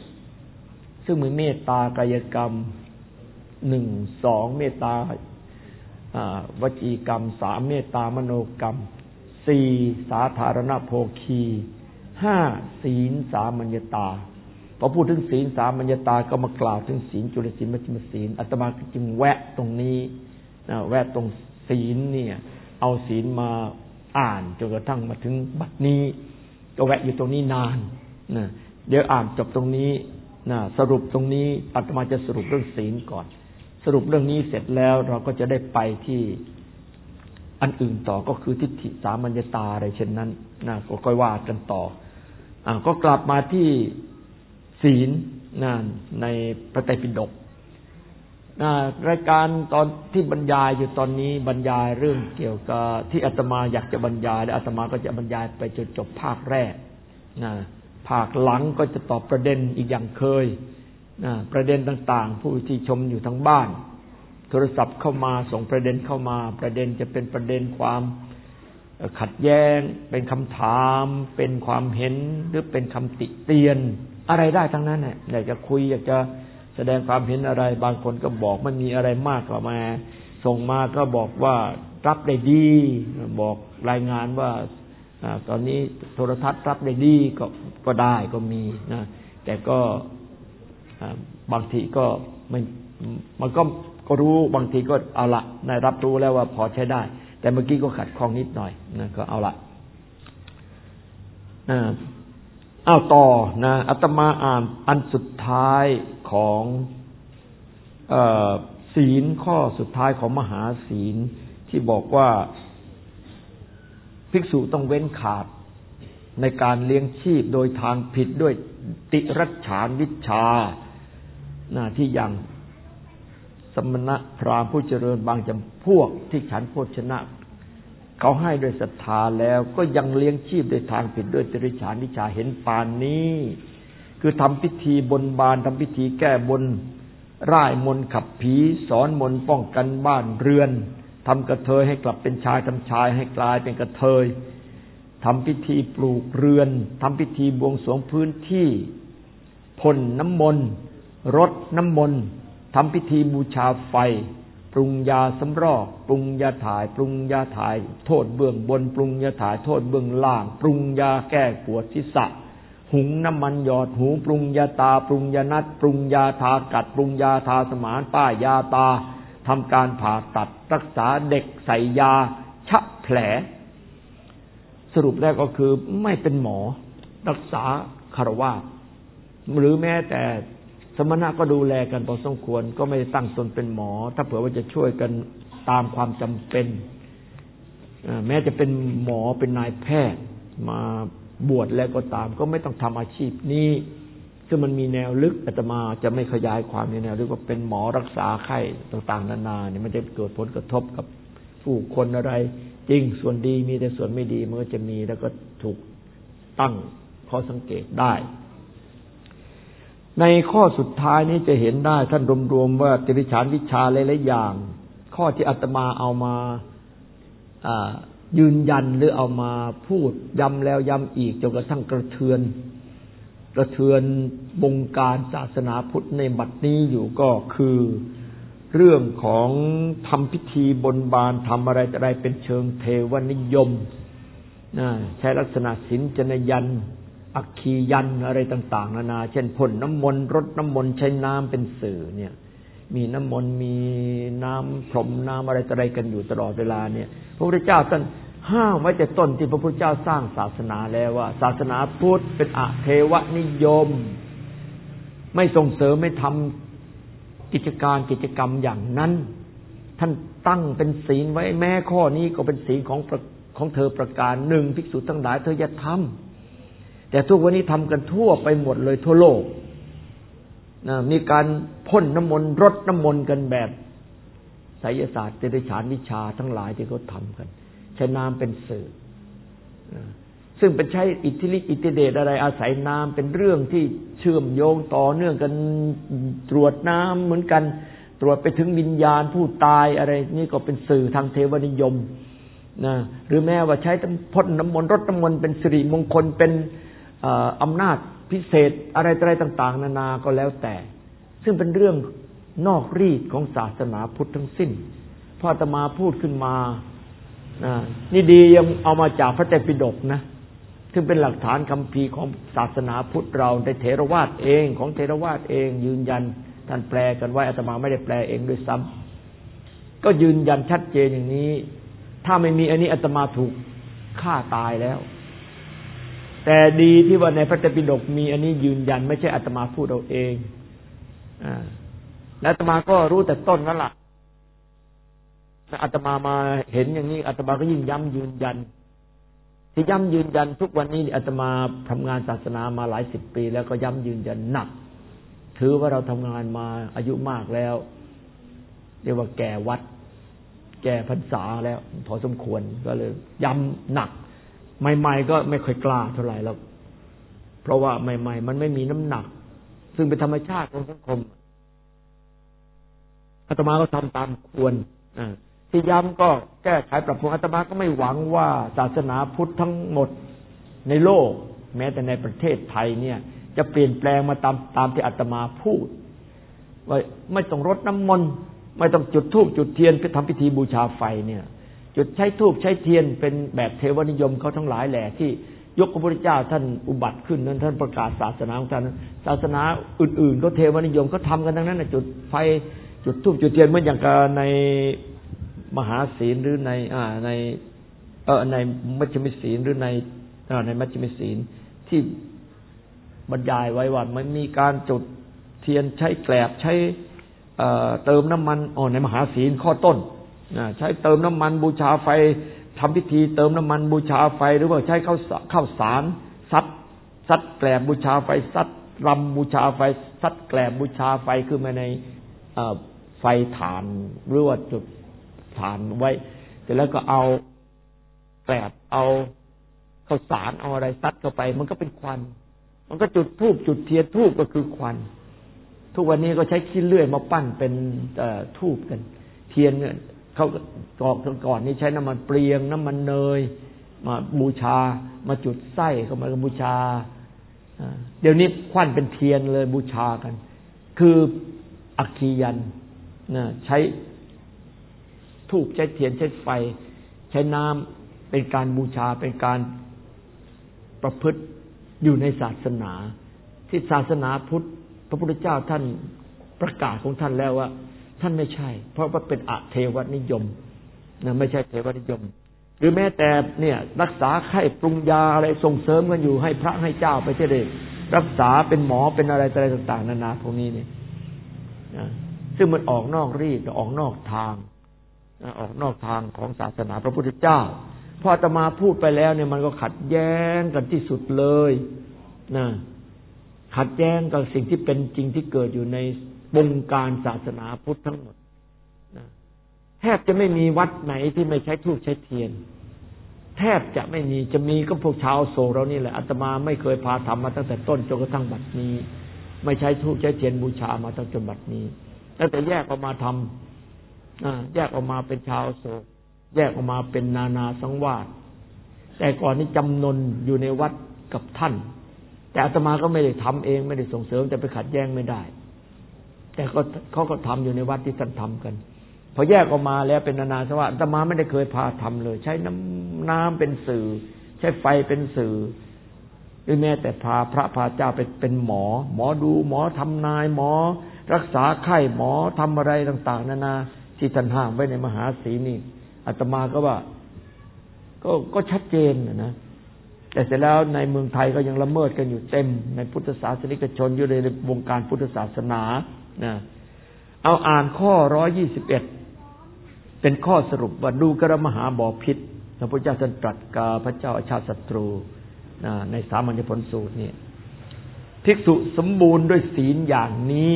6ซึ่งมีเมตตากายกรรม1 2เมตตาวจีกรรม3เมตตามโนกรรม4สาธารณโภคี5ศีลสามัญญตาพอพูดถึงศีลสามัญญตาก็มากล่าวถึงศีลจุลศีลมัชฌิมศีลอาตมาจึงแวะตรงนี้แวะตรงศีลเนี่ยเอาศีลมาอ่านจนกระทั่งมาถึงบัดนี้ก็แวะอยู่ตรงนี้นานนะเดี๋ยวอ่านจบตรงนี้นะสรุปตรงนี้อาตมาจะสรุปเรื่องศีลก่อนสรุปเรื่องนี้เสร็จแล้วเราก็จะได้ไปที่อันอื่นต่อก็คือทิฏฐิสามัญญตาอะไรเช่นนั้นนะก็ค่อยว่ากันต่อก็กลับมาที่ศีลในพระไตรปิฎกรายการตอนที่บรรยายอยู่ตอนนี้บรรยายเรื่องเกี่ยวกับที่อาตมาอยากจะบรรยายและอาตมาก็จะบรรยายไปจนจบภาคแรกภาคหลังก็จะตอบประเด็นอีกอย่างเคยประเด็นต่างๆผู้ที่ชมอยู่ทางบ้านโทรศัพท์เข้ามาส่งประเด็นเข้ามาประเด็นจะเป็นประเด็นความขัดแย้งเป็นคำถามเป็นความเห็นหรือเป็นคำติเตียนอะไรได้ทั้งนั้นเนี่ยอยากจะคุยอยากจะแสดงความเห็นอะไรบางคนก็บอกไม่มีอะไรมากกว่ามาส่งมาก็บอกว่ารับได้ดีบอกรายงานว่าตอนนี้โทรทัศน์รับได้ดีก็ได้ก็มีนะแต่ก็บางทีก็ไม่มันก็รู้บางทีก็เอาละได้รับรู้แล้วว่าพอใช้ได้แต่เมื่อกี้ก็ขัดข้องนิดหน่อยนะก็เอาละต่อนะอาตมาอ่านอันสุดท้ายของศีลข้อสุดท้ายของมหาศีลที่บอกว่าภิกษุต้องเว้นขาดในการเลี้ยงชีพโดยทางผิดด้วยติรัจฉานวิชชาที่อย่างสมณะพราหมณ์ผู้เจริญบางจำพวกที่ฉันโภชนะเขาให้ด้วยศรัทธาแล้วก็ยังเลี้ยงชีพโดยทางผิดด้วยติรัจฉานวิชชาเห็นปานนี้คือทำพิธีบนบานทำพิธีแก้บนร่ายมนต์ขับผีสอนมนต์ป้องกันบ้านเรือนทำกระเทยให้กลับเป็นชายทำชายให้กลายเป็นกระเทยทำพิธีปลูกเรือนทำพิธีบวงสรวงพื้นที่พ่นน้ำมนต์รดน้ำมนต์ทำพิธีบูชาไฟปรุงยาสำรอกปรุงยาถ่ายปรุงยาถ่ายโทษเบื้องบนปรุงยาถ่ายโทษเบื้องล่างปรุงยาแก้ปวดศีรษะหุงน้ำมันหยอดหูปรุงยาตาปรุงยานัดปรุงยาทากัดปรุงยาทาสมานป้ายยาตาทำการผ่าตัดรักษาเด็กใส่ยาชะแผลสรุปแล้วก็คือไม่เป็นหมอรักษาฆราวาสหรือแม้แต่สมณะก็ดูแลกันพอสมควรก็ไม่ได้ตั้งตนเป็นหมอถ้าเผื่อว่าจะช่วยกันตามความจำเป็นแม้จะเป็นหมอเป็นนายแพทย์มาบวชแล้วก็ตามก็ไม่ต้องทำอาชีพนี้ซึ่งมันมีแนวลึกอาตมาจะไม่ขยายความในแนวลึกว่าเป็นหมอรักษาไข้ต่างๆนานาเนี่ยมันจะเกิดผลกระทบกับผู้คนอะไรจริงส่วนดีมีแต่ส่วนไม่ดีมันก็จะมีแล้วก็ถูกตั้งข้อสังเกตได้ในข้อสุดท้ายนี้จะเห็นได้ท่านรวมๆว่าติริฉานวิชาหลายๆอย่างข้อที่อาตมาเอามายืนยันหรือเอามาพูดย้ำแล้วย้ำอีกจนกระทั่งกระเทือนวงการศาสนาพุทธในบัดนี้อยู่ก็คือเรื่องของทำพิธีบนบานทำอะไรแต่ไรเป็นเชิงเทวนิยมใช้ลักษณะศีลจนยันอัคคียันอะไรต่างๆนานาเช่นพ่นน้ำมนต์รดน้ำมนต์ใช้น้ำเป็นสื่อเนี่ยมีน้ำมนต์มีน้ำพรมน้ำอะไรต่ออะไรกันอยู่ตลอดเวลาเนี่ยพระพุทธเจ้าท่านห้ามไว้แต่ต้นที่พระพุทธเจ้าสร้างศาสนาแล้วว่าศาสนาพุทธเป็นอเทวนิยมไม่ส่งเสริมไม่ทำกิจกรรมอย่างนั้นท่านตั้งเป็นศีลไว้แม้ข้อนี้ก็เป็นศีลของเธอประการหนึ่งภิกษุทั้งหลายเธออย่าทำแต่ทุกวันนี้ทำกันทั่วไปหมดเลยทั่วโลกมีการพ่นน้ำมนต์รดน้ำมนต์กันแบบไสยศาสตร์ติริฉานวิชาทั้งหลายที่เขาทำกันใช้น้ำเป็นสื่อซึ่งเป็นใช้อิทธิฤทธิ์อิทธิเดชอะไรอาศัยน้ำเป็นเรื่องที่เชื่อมโยงต่อเนื่องกันตรวจน้ำเหมือนกันตรวจไปถึงวิญญาณผู้ตายอะไรนี่ก็เป็นสื่อทางเทวนิยมนะหรือแม้ว่าใช้พ่นน้ำมนต์รดน้ำมนต์เป็นสิริมงคลเป็นอำนาจพิเศษอะไรต่างๆนานาก็แล้วแต่ซึ่งเป็นเรื่องนอกรีดของศาสนาพุทธทั้งสิ้นพออาตมาพูดขึ้นมานี่ดียังเอามาจากพระไตรปิฎกนะซึ่งเป็นหลักฐานคัมภีร์ของศาสนาพุทธเราในเถรวาทเองของเถรวาทเองยืนยันท่านแปลกันไว้อาตมาไม่ได้แปลเองด้วยซ้ำก็ยืนยันชัดเจนอย่างนี้ถ้าไม่มีอันนี้อาตมาถูกฆ่าตายแล้วแต่ดีที่ว่าในพระไตรปิฎกมีอันนี้ยืนยันไม่ใช่อาตมาพูดเอาเองและอาตมาก็รู้แต่ต้นนั่นแหละอาตมามาเห็นอย่างนี้อาตมาก็ยิ่งย้ำยืนยันที่ย้ำยืนยันทุกวันนี้อาตมาทำงานศาสนามาหลายสิบปีแล้วก็ย้ำยืนยันหนักถือว่าเราทำงานมาอายุมากแล้วเรียกว่าแก่วัดแก่พรรษาแล้วพอสมควรก็เลยย้ำหนักใหม่ๆก็ไม่ค่อยกล้าเท่าไหร่แล้วเพราะว่าใหม่ๆมันไม่มีน้ำหนักซึ่งเป็นธรรมชาติของสังคมอาตมาก็ทำตามควรที่ย้ำก็แก้ไขปรับปรุงอาตมาก็ไม่หวังว่าศาสนาพุทธทั้งหมดในโลกแม้แต่ในประเทศไทยเนี่ยจะเปลี่ยนแปลงมาตามที่อาตมาพูดว่าไม่ต้องรดน้ำมนต์ไม่ต้องจุดธูปจุดเทียนไปทำพิธีบูชาไฟเนี่ยจุดใช้ธูปใช้เทียนเป็นแบบเทวนิยมเขาทั้งหลายแหละที่ยกพระพุทธเจ้าท่านอุบัติขึ้นนั้นท่านประกาศศาสนาของท่านศาสนาอื่นๆก็เทวนิยมก็ทำกันทั้งนั้นนะจุดไฟจุดธูปจุดเทียนเหมือนอย่างกับในมหาศีลหรือในมัชฌิมศีลหรือในมัชฌิมศีลที่บรรยายไว้ว่ามันมีการจุดเทียนใช้แกลบใช้เติมน้ำมันในมหาศีลข้อต้นใช้เติมน้ำมันบูชาไฟทำพิธีเติมน้ำมันบูชาไฟหรือว่าใช้ข้าวสารซัดแกลบบูชาไฟซัดรำบูชาไฟซัดแกลบบูชาไฟคือมาในไฟถ่านหรือว่าจุดถ่านไว้เสร็จแล้วก็เอาแกลบเอาข้าวสารเอาอะไรซัดเข้าไปมันก็เป็นควันมันก็จุดธูปจุดเทียนธูปก็คือควันทุกวันนี้ก็ใช้ขี้เลื่อยมาปั้นเป็นธูปกันเทียนเขาก่อนนี้ใช้น้ำมันเปลียงน้ำมันเนยมาบูชามาจุดไส้เข้ามาบูชาเดี๋ยวนี้ควันเป็นเทียนเลยบูชากันคืออัคคียันใช้ธูปใช้เทียนใช้ไฟใช้น้ำเป็นการบูชาเป็นการประพฤติอยู่ในศาสนาที่ศาสนาพุทธพระพุทธเจ้าท่านประกาศของท่านแล้วว่าท่านไม่ใช่เพราะว่าเป็นอเทวนิยมไม่ใช่เทวนิยมหรือแม้แต่เนี่ยรักษาไข้ปรุงยาอะไรส่งเสริมกันอยู่ให้พระให้เจ้าไปเฉยๆรักษาเป็นหมอเป็นอะไรต่างๆนานาพวกนี้เนี่ยซึ่งมันออกนอกรีดออกนอกทางของศาสนาพระพุทธเจ้าพออาตมาพูดไปแล้วเนี่ยมันก็ขัดแย้งกันที่สุดเลยขัดแย้งกับสิ่งที่เป็นจริงที่เกิดอยู่ในวงการศาสนาพุทธทั้งหมดแทบจะไม่มีวัดไหนที่ไม่ใช้ธูปใช้เทียนแทบจะไม่มีจะมีก็พวกชาวโศกเรานี่แหละอาตมาไม่เคยพาทำมาตั้งแต่ต้นจนกระทั่งบัดนี้ไม่ใช้ธูปใช้เทียนบูชามาตั้งจนบัดนี้ตั้งแต่แยกออกมาทำแยกออกมาเป็นชาวโศกแยกออกมาเป็นนานาสังวาสแต่ก่อนนี้จำนนอยู่ในวัดกับท่านแต่อาตมาก็ไม่ได้ทำเองไม่ได้ส่งเสริมแต่ไปขัดแย้งไม่ได้แต่เขาก็ทำอยู่ในวัดที่ท่านทำกันพอแยกออกมาแล้วเป็นนานาสังวาสอาตมาไม่ได้เคยพาทำเลยใช้น้ำเป็นสื่อใช้ไฟเป็นสื่อหรือแม้แต่พาพระพาเจ้าเป็นหมอดูหมอทำนายหมอรักษาไข้หมอทำอะไรต่างๆนานาที่ท่านห้ามไว้ในมหาศีลนี่อาตมาก็ว่าก็ชัดเจนนะแต่เสร็จแล้วในเมืองไทยก็ยังละเมิดกันอยู่เต็มในพุทธศาสนิกชนอยู่ในวงการพุทธศาสนาเอาอ่านข้อ121เป็นข้อสรุปว่าดูกระมหาบ่อพิษพระพุทธเจ้าท่านตรัสกับพระเจ้าอาชาติศัตรูในสามัญญผลสูตรนี่ภิกษุสมบูรณ์ด้วยศีลอย่างนี้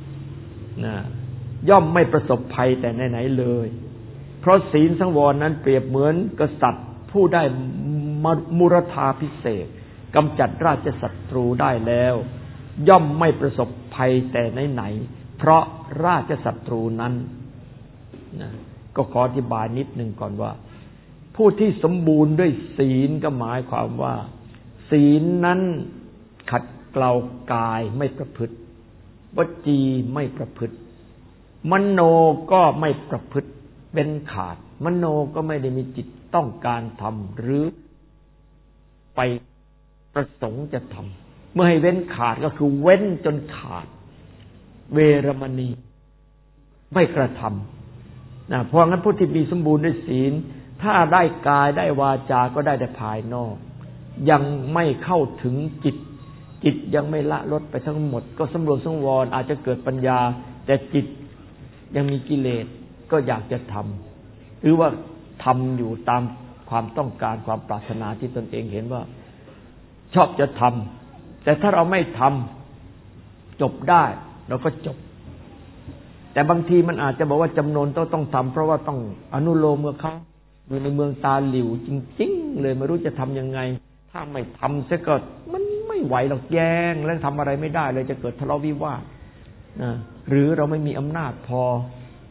ย่อมไม่ประสบภัยแต่ไหนๆเลยเพราะศีลสังวรนั้นเปรียบเหมือนกษัตริย์ผู้ได้มุรธาภิเษกกำจัดราชศัตรูได้แล้วย่อมไม่ประสบภัยแต่ไหนๆเพราะราชศัตรูนั้นก็ขออธิบายนิดนึงก่อนว่าผู้ที่สมบูรณ์ด้วยศีลก็หมายความว่าศีลนั้นขัดเกลากายไม่ประพฤติวจีไม่ประพฤติมโนก็ไม่ประพฤติเป็นขาดมโนก็ไม่ได้มีจิตต้องการทำหรือไปประสงค์จะทำเมื่อให้เว้นขาดก็คือเว้นจนขาดเวรมณีไม่กระทำเพราะงั้นผู้ที่มีสมบูรณ์ด้วยศีลถ้าได้กายได้วาจาก็ได้แต่ภายนอกยังไม่เข้าถึงจิตยังไม่ละลดไปทั้งหมดก็สำรวมสังวรอาจจะเกิดปัญญาแต่จิตยังมีกิเลสก็อยากจะทำหรือว่าทำอยู่ตามความต้องการความปรารถนาที่ตนเองเห็นว่าชอบจะทำแต่ถ้าเราไม่ทำจบได้เราก็จบแต่บางทีมันอาจจะบอกว่าจำนวนต้องทำเพราะว่าต้องอนุโลมเมื่อเขาอยู่ในเมืองตาหลิวจริงๆเลยไม่รู้จะทำยังไงถ้าไม่ทำเสียก็มันไม่ไหวหรอกแย่งแล้วทำอะไรไม่ได้เลยจะเกิดทะเลาะวิวาทหรือเราไม่มีอำนาจพอ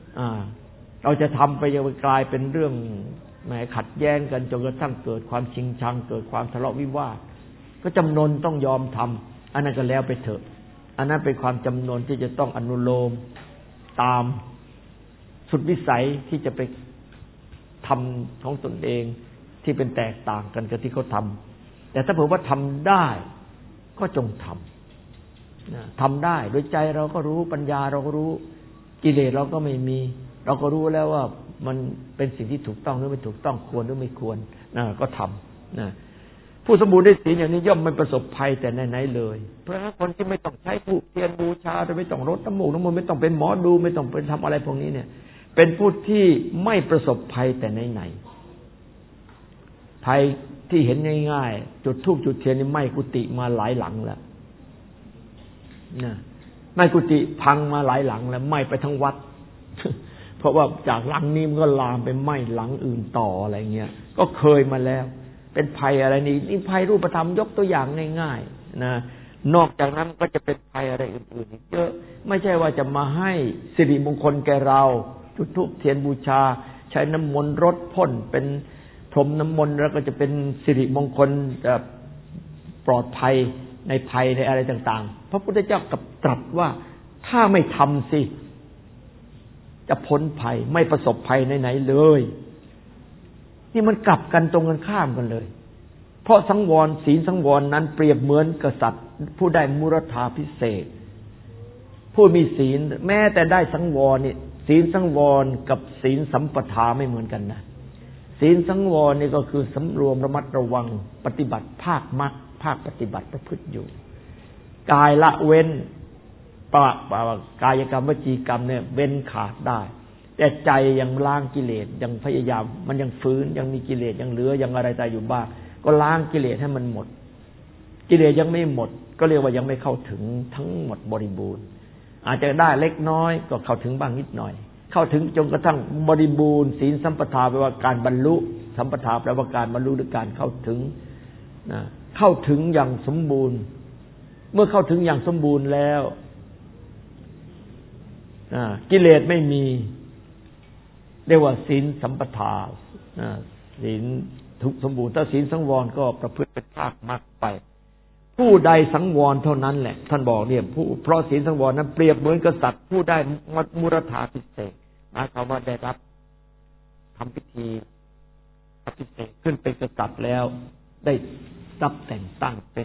เราจะทำไปยังกลายเป็นเรื่องแหมขัดแย้งกันจนกระทั่งเกิดความชิงชังเกิดความทะเลาะวิวาทก็จำนนต้องยอมทำอันนั้นก็แล้วไปเถอะอันนั้นเป็นความจำนนที่จะต้องอนุโลมตามสุดวิสัยที่จะไปทำของตนเองที่เป็นแตกต่างกันกับที่เขาทำแต่ถ้าเผื่อว่าทำได้ก็จงทำทำได้โดยใจเราก็รู้ปัญญาเราก็รู้กิเลสเราก็ไม่มีเราก็รู้แล้วว่ามันเป็นสิ่งที่ถูกต้องหรือไม่ถูกต้องควรหรือไม่ควรก็ทำผู้สมบูรณ์ด้วยศีลอย่างนี้ย่อมไม่ประสบภัยแต่ไหนๆเลยเพราะคนที่ไม่ต้องใช้ธูปเทียนบูชาไม่ต้องรดน้ำมูกน้ำมนต์ไม่ต้องเป็นหมอดูไม่ต้องเป็นทำอะไรพวกนี้เนี่ยเป็นผู้ที่ไม่ประสบภัยแต่ไหนๆภัยที่เห็นง่ายๆจุดธูปจุดเทียนนี่ไหม้กุฏิมาหลายหลังแล้วนะไหม้กุฏิพังมาหลายหลังแล้วไหม้ไปทั้งวัด เพราะว่าจากหลังนี้มันก็ลามไปไหม้หลังอื่นต่ออะไรเงี้ยก็เคยมาแล้วเป็นภัยอะไรนี่ภัยรูปธรรมยกตัวอย่างง่ายๆนะนอกจากนั้นก็จะเป็นภัยอะไรอื่นๆอีกเยอะไม่ใช่ว่าจะมาให้สิริมงคลแก่เราจุดธูปเทียนบูชาใช้น้ำมนต์รดพ่นเป็นพรมน้ำมนต์แล้วก็จะเป็นสิริมงคลปลอดภัยในภัยในอะไรต่างๆพระพุทธเจ้ากับตรัสว่าถ้าไม่ทำสิจะพ้นภัยไม่ประสบภัยไหนๆเลยนี่มันกลับกันตรงกันข้ามกันเลยเพราะสังวรศีลสังวรนั้นเปรียบเหมือนกษัตริย์ผู้ได้มุรธาภิเษกผู้มีศีลแม้แต่ได้สังวรนี่ศีลสังวรกับศีลสัมปทาไม่เหมือนกันนะศีลสังวรนี่ก็คือสำรวมระมัดระวังปฏิบัติภาคมรรคภาคปฏิบัติประพฤติอยู่กายละเว้นกายกรรมวจีกรรมเนี่ยเว้นขาดได้แต่ใจยังล้างกิเลสยังพยายามมันยังฟื้นยังมีกิเลสยังเหลือยังอะไรใจอยู่บ้างก็ล้างกิเลสให้มันหมดกิเลสยังไม่หมดก็เรียกว่ายังไม่เข้าถึงทั้งหมดบริบูรณ์อาจจะได้เล็กน้อยก็เข้าถึงบ้างนิดหน่อยเข้าถึงจนกระทั่งบริบูรณ์ศีลสัมปทาแปลว่าการบรรลุสัมปทาแปลว่าการบรรลุหรือการเข้าถึงนะเข้าถึงอย่างสมบูรณ์เมื่อเข้าถึงอย่างสมบูรณ์แล้วกิเลสไม่มีเรียกว่าศีลสัมปทาศีลทุกสมบูรณ์ถ้าศีลสังวรก็ประพฤติเป็นภาคมรรคไปผู้ใดสังวรเท่านั้นแหละท่านบอกเนี่ยผู้เพราะศีลสังวรนั้นเปรียบเหมือนกษัตริย์ผู้ได้มุรธาภิเษกหมายความว่าได้รับทำพิธีอภิเษกขึ้นเป็นกษัตริย์แล้วได้รับแต่งตั้งเป็น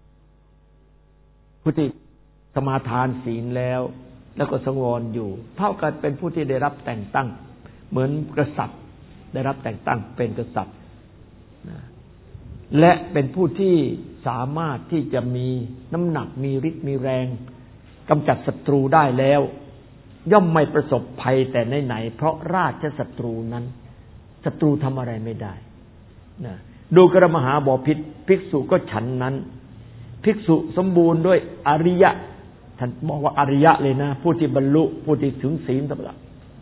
ผู้ที่สมาทานศีลแล้วก็สังวรอยู่เท่ากันเป็นผู้ที่ได้รับแต่งตั้งเหมือนกษัตริย์ได้รับแต่งตั้งเป็นกษัตริย์และเป็นผู้ที่สามารถที่จะมีน้ำหนักมีฤทธิ์มีแรงกำจัดศัตรูได้แล้วย่อมไม่ประสบภัยแต่ไหนๆเพราะราชศัตรูนั้นศัตรูทำอะไรไม่ได้นะดูกระมหาบพิตรภิกษุก็ฉันนั้นภิกษุสมบูรณ์ด้วยอริยะท่านบอกว่าอริยะเลยนะผู้ที่บรรลุผู้ที่ถึงศีลสัมปทา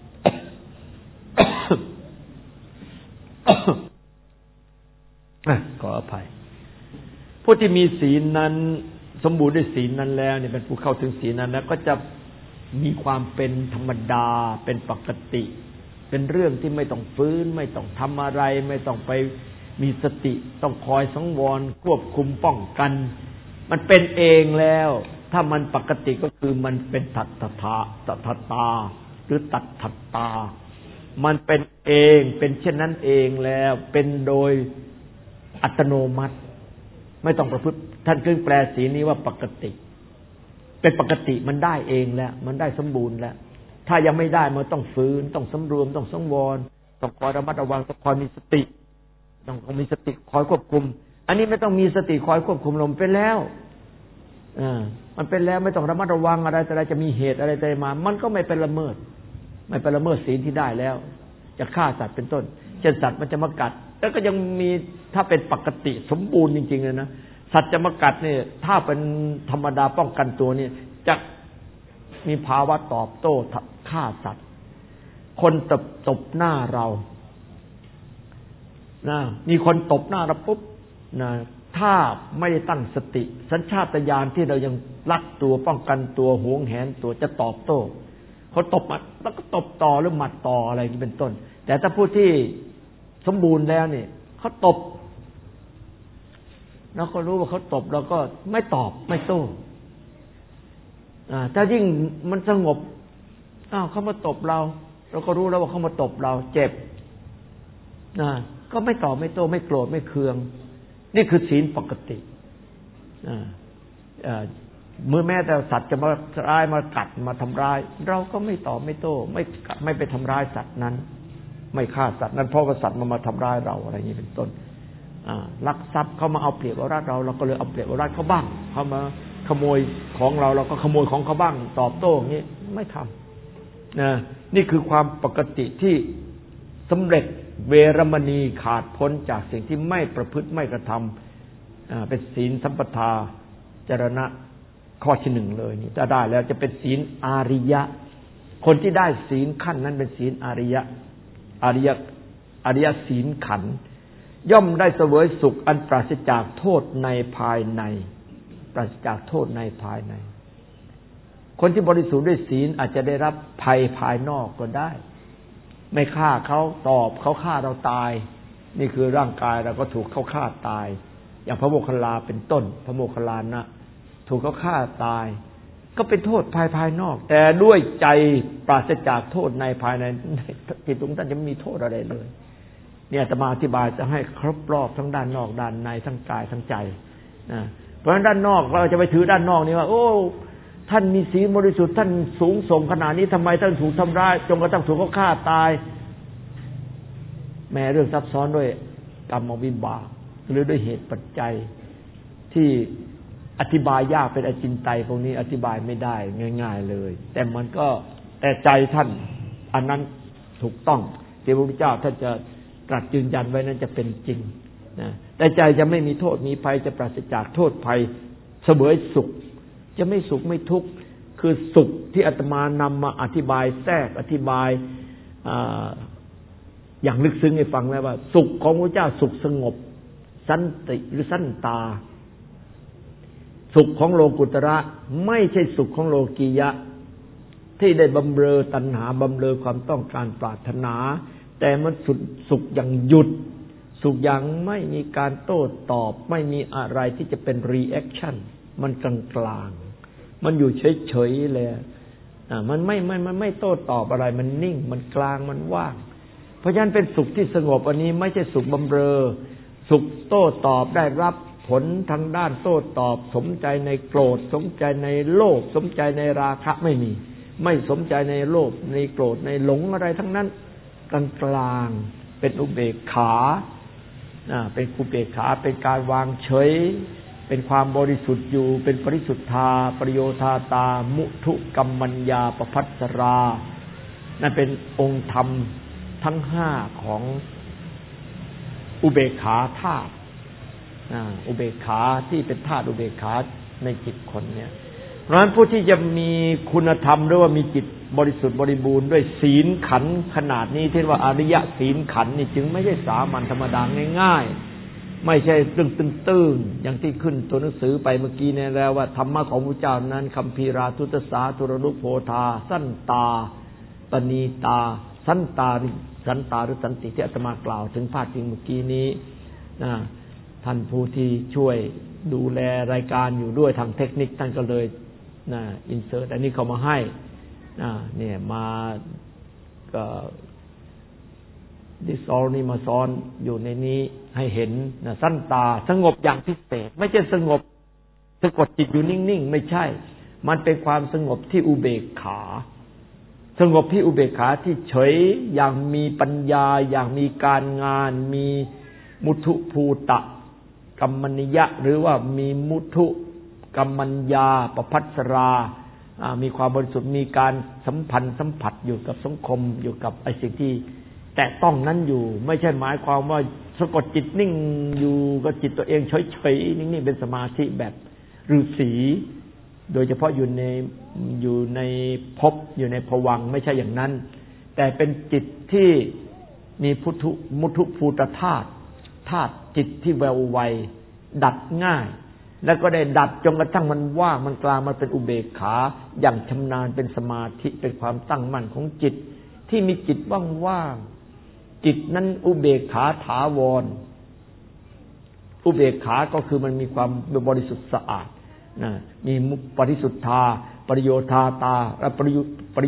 ขออภัยผู้ที่มีศีลนั้นสมบูรณ์ด้วยศีลนั้นแล้วเนี่ยเป็นผู้เข้าถึงศีลนั้นแล้วก็จะมีความเป็นธรรมดาเป็นปกติเป็นเรื่องที่ไม่ต้องฟื้นไม่ต้องทำอะไรไม่ต้องไปมีสติต้องคอยสังวรควบคุมป้องกันมันเป็นเองแล้วถ้ามันปกติก็คือมันเป็นตัทธาหรือตัทตามันเป็นเองเป็นเช่นนั้นเองแล้วเป็นโดยอัตโนมัติไม่ต้องประพฤติท่านจึงแปลศีลนี้ว่าปกติเป็นปกติมันได้เองแล้วมันได้สมบูรณ์แล้วถ้ายังไม่ได้มันต้องฟื้นต้องสำรวมต้องสังวรต้องคอยระมัดระวังต้องคอยมีสติต้องมีสติคอยควบคุมอันนี้ไม่ต้องมีสติคอยควบคุมลมเป็นแล้วมันเป็นแล้วไม่ต้องระมัดระวังอะไรแต่อะไรจะมีเหตุอะไรมามันก็ไม่เป็นละเมิดศีลที่ได้แล้วจะฆ่าสัตว์เป็นต้นเช่นสัตว์มันจะมากัดแล้วก็ยังมีถ้าเป็นปกติสมบูรณ์จริงๆเลยนะสัตว์จะมากัดเนี่ยถ้าเป็นธรรมดาป้องกันตัวเนี่ยจะมีภาวะตอบโต้ฆ่าสัตว์คนตบหน้าเรานะมีคนตบหน้าเราปุ๊บนะถ้าไม่ได้ตั้งสติสัญชาตญาณที่เรายังรักตัวป้องกันตัวหวงแหนตัวจะตอบโต้เขาตบมาแล้วก็ตบต่อหรือหมัดต่ออะไรนี่เป็นต้นแต่ถ้าผู้ที่สมบูรณ์แล้วนี่เขาตบเราก็รู้ว่าเขาตบเราก็ไม่ตอบไม่โต้ถ้ายิ่งมันสงบเขามาตบเราก็รู้แล้วว่าเขามาตบเราเจ็บก็ไม่ตอบไม่โต้ไม่โกรธไม่เคืองนี่คือศีลปกติเมื่อแม้แต่สัตว์จะมาร้ายมากัดมาทำร้ายเราก็ไม่ตอบไม่โต้ไม่ไปทำร้ายสัตว์นั้นไม่ฆ่าสัตว์นั้นเพราะว่าสัตว์มาทำร้ายเราอะไรอย่างนี้เป็นต้นลักทรัพย์เขามาเอาเปรียบเอารัดเราก็เลยเอาเปรียบเอารัดเขาบ้างเขามาขโมยของเราก็ขโมยของเขาบ้างตอบโต้อย่างนี้ไม่ทำนี่คือความปกติที่สำเร็จเวรมณีขาดพ้นจากสิ่งที่ไม่ประพฤติไม่กระทำเป็นศีลสัมปทาจรณะข้อที่หนึ่งเลยนี่ถ้าได้แล้วจะเป็นศีลอาริยะคนที่ได้ศีลขั้นนั้นเป็นศีลอาริยะอริยศีลขันธ์ย่อมได้เสวยสุขอันปราศจากโทษในภายในปราศจากโทษในภายในคนที่บริสุทธิ์ด้วยศีลอาจจะได้รับภัยภายนอกก็ได้ไม่ฆ่าเขาตอบเขาฆ่าเราตายนี่คือร่างกายเราก็ถูกเขาฆ่าตายอย่างพระโมคคัลลาเป็นต้นพระโมคคัลลานะถูกเขาฆ่าตายก็เป็นโทษภายนอกแต่ด้วยใจปราศจากโทษในภายในจิตของท่านจะไม่มีโทษอะไรเลยเนี่ยอาตมาอธิบายจะให้ครบรอบทั้งด้านนอกด้านในทั้งกายทั้งใจนะเพราะฉะนั้นด้านนอกเราจะไปถือด้านนอกนี่ว่าโอ้ท่านมีศีลบริสุทธิ์ท่านสูงส่งขนาดนี้ทำไมท่านถูกทำร้ายจนกระทั่งถูกเขาฆ่าตายแม้เรื่องซับซ้อนด้วยกรรมวิบากหรือด้วยเหตุปัจจัยที่อธิบายยากเป็นอจินไตยพวกนี้อธิบายไม่ได้ง่ายๆเลยแต่มันก็แต่ใจท่านอันนั้นถูกต้องที่พระพุทธเจ้าท่านจะตรัสยืนยันไว้นั้นจะเป็นจริงนะแต่ใจจะไม่มีโทษมีภัยจะปราศจากโทษภัยเสวยสุขจะไม่สุขไม่ทุกข์คือสุขที่อาตมานำมาอธิบายแทรกอธิบายอย่างลึกซึ้งให้ฟังแล้วว่าสุขของพระเจ้าสุขสงบสันติหรือสันตาสุขของโลกุตระไม่ใช่สุขของโลกียะที่ได้บำเรอตัณหาบำเรอความต้องการปรารถนาแต่มันสุขอย่างหยุดสุขอย่างไม่มีการโต้ตอบไม่มีอะไรที่จะเป็นรีแอคชั่นมันกลางๆมันอยู่เฉยๆเลยมันไม่โต้ตอบอะไรมันนิ่งมันกลางมันว่างเพราะฉะนั้นเป็นสุขที่สงบอันนี้ไม่ใช่สุขบำเรอสุขโต้ตอบได้รับผลทางด้านโต้ตอบสมใจในโกรธสมใจในโลภสมใจในราคะไม่สมใจในโลภในโกรธในหลงอะไรทั้งนั้นกลางๆเป็นอุเบกขาเป็นอุเบกขาเป็นการวางเฉยเป็นความบริสุทธิ์อยู่เป็นปริสุทธาประโยธาตามุทุกัมมัญญาปภัสสรานั่นเป็นองค์ธรรมทั้งห้าของอุเบกขาธาตุอุเบกขาที่เป็นธาตุอุเบกขาในจิตคนเนี่ยเพราะฉะนั้นผู้ที่จะมีคุณธรรมหรือว่ามีจิตบริสุทธิ์บริบูรณ์ด้วยศีลขันธ์ขนาดนี้ที่ว่าอริยศีลขันธ์นี่จึงไม่ใช่สามัญธรรมดาง่ายๆไม่ใช่ตื้นๆอย่างที่ขึ้นตัวหนังสือไปเมื่อกี้เนี่ยแล้วว่าธรรมะของพระเจ้านั้นคัมภีราทุตสาทุรนุโพธาสันตาปณีตาสันตาหรือสันติที่อาตมากล่าวถึงพาดพิงเมื่อกี้นี้ท่านผู้ที่ช่วยดูแลรายการอยู่ด้วยทางเทคนิคท่านก็เลยอินเสิร์ตอันนี้เขามาให้เนี่ยมาก็ดิสอลนี่มาซ้อนอยู่ในนี้ให้เห็นสั้นตาสงบอย่างพิเศษไม่ใช่สงบสะกดจิตอยู่นิ่งๆไม่ใช่มันเป็นความสงบที่อุเบกขาสงบที่อุเบกขาที่เฉยอย่างมีปัญญาอย่างมีการงานมีมุทุภูตะกัมมนิยะหรือว่ามีมุทุกัมมัญญาปภัสสรามีความบริสุทธิ์มีการสัมผัสอยู่กับสังคมอยู่กับไอ้สิ่งที่แตะต้องนั้นอยู่ไม่ใช่หมายความว่าสะกดจิตนิ่งอยู่กับจิตตัวเองเฉยๆนิ่งๆเป็นสมาธิแบบฤาษีโดยเฉพาะอยู่ในภพอยู่ในภวังค์ไม่ใช่อย่างนั้นแต่เป็นจิตที่มีมุทุภูตธาตุจิตที่แววไวดัดง่ายแล้วก็ได้ดัดจนกระทั่งมันว่างมันกลางมันเป็นอุเบกขาอย่างชำนาญเป็นสมาธิเป็นความตั้งมั่นของจิตที่มีจิตว่างๆจิตนั้นอุเบกขาถาวรอุเบกขาก็คือมันมีความบริสุทธิ์สะอาดนะมีปริสุทธาปริโยธาตาและปริ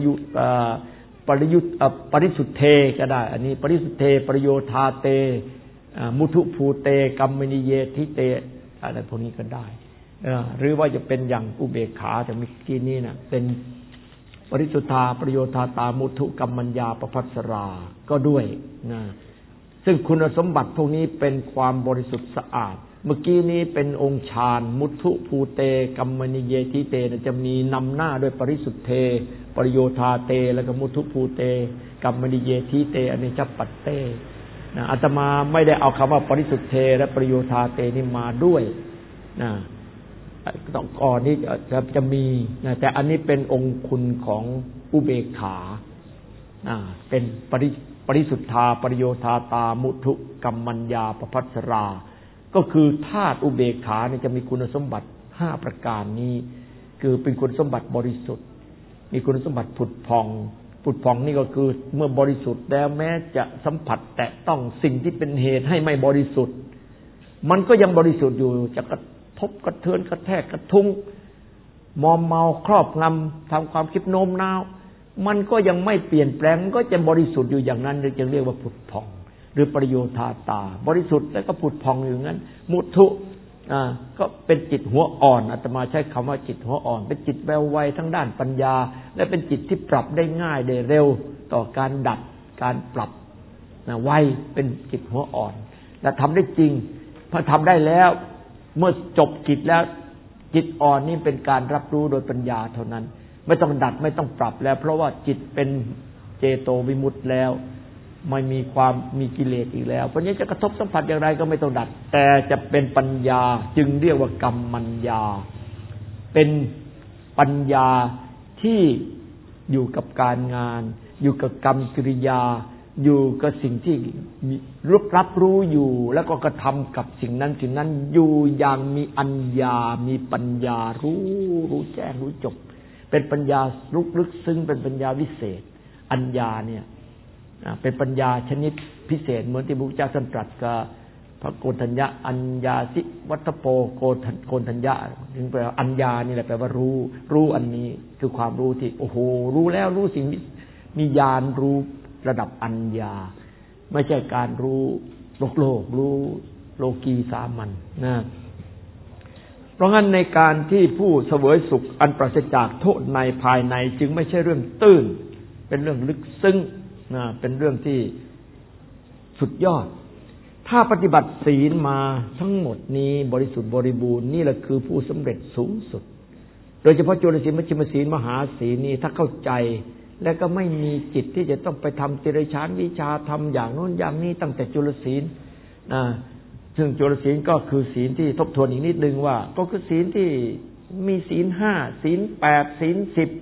สุทธเทก็ได้อันนี้ปริสุทธเทปริโยธาเตมุทุภูเตกัมมินิเยทิเตอะไรพวกนี้ก็ได้หรือว่าจะเป็นอย่างอุเบกขาแต่เมื่อกี้นี้นะเป็นปริสุทธาปริโยธาตามุทุกัมมัญญาปภัสราก็ด้วยนะซึ่งคุณสมบัติพวกนี้เป็นความบริสุทธิ์สะอาดเมื่อกี้นี้เป็นองค์ฌานมุทุภูเตกัมมินิเยทิเตจะมีนำหน้าด้วยปริสุทธเทปริโยธาเตแล้วก็มุทุภูเตกัมมินิเยทิเตอนิจจปัตเตนะอาตมาไม่ได้เอาคำว่าปริสุทธเทและปริโยธาเตนี่มาด้วยนะต้องก่อนนี้จะมีนะแต่อันนี้เป็นองค์คุณของอุเบกขาเป็นปริสุทธาปริโยธาตามุทุกัมมัญญาปภัสราก็คือธาตุอุเบกขาเนี่ยจะมีคุณสมบัติ5ประการนี้คือเป็นคุณสมบัติบริสุทธิ์มีคุณสมบัติผุดพองนี่ก็คือเมื่อบริสุทธิ์แล้วแม้จะสัมผัสแตะต้องสิ่งที่เป็นเหตุให้ไม่บริสุทธิ์มันก็ยังบริสุทธิ์อยู่จะกระทบกระเทือนกระแทกกระทุ้งมอมเมาครอบงำทำความคิดโน้มน้าวมันก็ยังไม่เปลี่ยนแปลงก็จะบริสุทธิ์อยู่อย่างนั้นจึงเรียกว่าผุดพองหรือปริโยธาตาบริสุทธิ์แล้วก็ผุดพองอยู่งั้นมุทุก็เป็นจิตหัวอ่อนอาตมาใช้คำว่าจิตหัวอ่อนเป็นจิตแววไวทั้งด้านปัญญาและเป็นจิตที่ปรับได้ง่ายได้เร็วต่อการดัดการปรับไวเป็นจิตหัวอ่อนและทำได้จริงพอทำได้แล้วเมื่อจบกิจแล้วจิตอ่อนนี่เป็นการรับรู้โดยปัญญาเท่านั้นไม่ต้องดัดไม่ต้องปรับแล้วเพราะว่าจิตเป็นเจโตวิมุตติแล้วไม่มีความมีกิเลสอีกแล้วเพราะนี้จะกระทบสัมผัสอย่างไรก็ไม่ต้องดัดแต่จะเป็นปัญญาจึงเรียกว่ากรรมัญญาเป็นปัญญาที่อยู่กับการงานอยู่กับกรรมกิริยาอยู่กับสิ่งที่รับรู้อยู่แล้วก็กระทำกับสิ่งนั้นอยู่อย่างมีอัญญามีปัญญารู้แจ้งรู้จบเป็นปัญญาลึกซึ้งเป็นปัญญาวิเศษอัญญาเนี่ยเป็นปัญญาชนิดพิเศษเหมือนที่พระพุทธเจ้าตรัสกับพระโกณฑัญญะอัญญาสิวัตโปโกณฑัญญะถึงแปลว่าอัญญานี่แหละแปลว่ารู้อันนี้คือความรู้ที่โอ้โหรู้แล้วรู้สิ่งมีญาณรู้ระดับอัญญาไม่ใช่การรู้โลกรู้โลกีสามัญนะเพราะงั้นในการที่ผู้เสวยสุขอันปราศจากโทษในภายในจึงไม่ใช่เรื่องตื้นเป็นเรื่องลึกซึ้งเป็นเรื่องที่สุดยอดถ้าปฏิบัติศีลมาทั้งหมดนี้บริสุทธิ์บริบูรณ์นี่แหละคือผู้สำเร็จสูงสุดโดยเฉพาะจุลศีลมัชฌิมศีลมหาศีลนี้ถ้าเข้าใจและก็ไม่มีจิตที่จะต้องไปทำติริชานวิชาทำอย่างโน้นอย่างนี้ตั้งแต่จุลศีลซึ่งจุลศีลก็คือศีลที่ทบทวนอีกนิดนึงว่าก็คือศีลที่มีศีล5ศีล8ศีล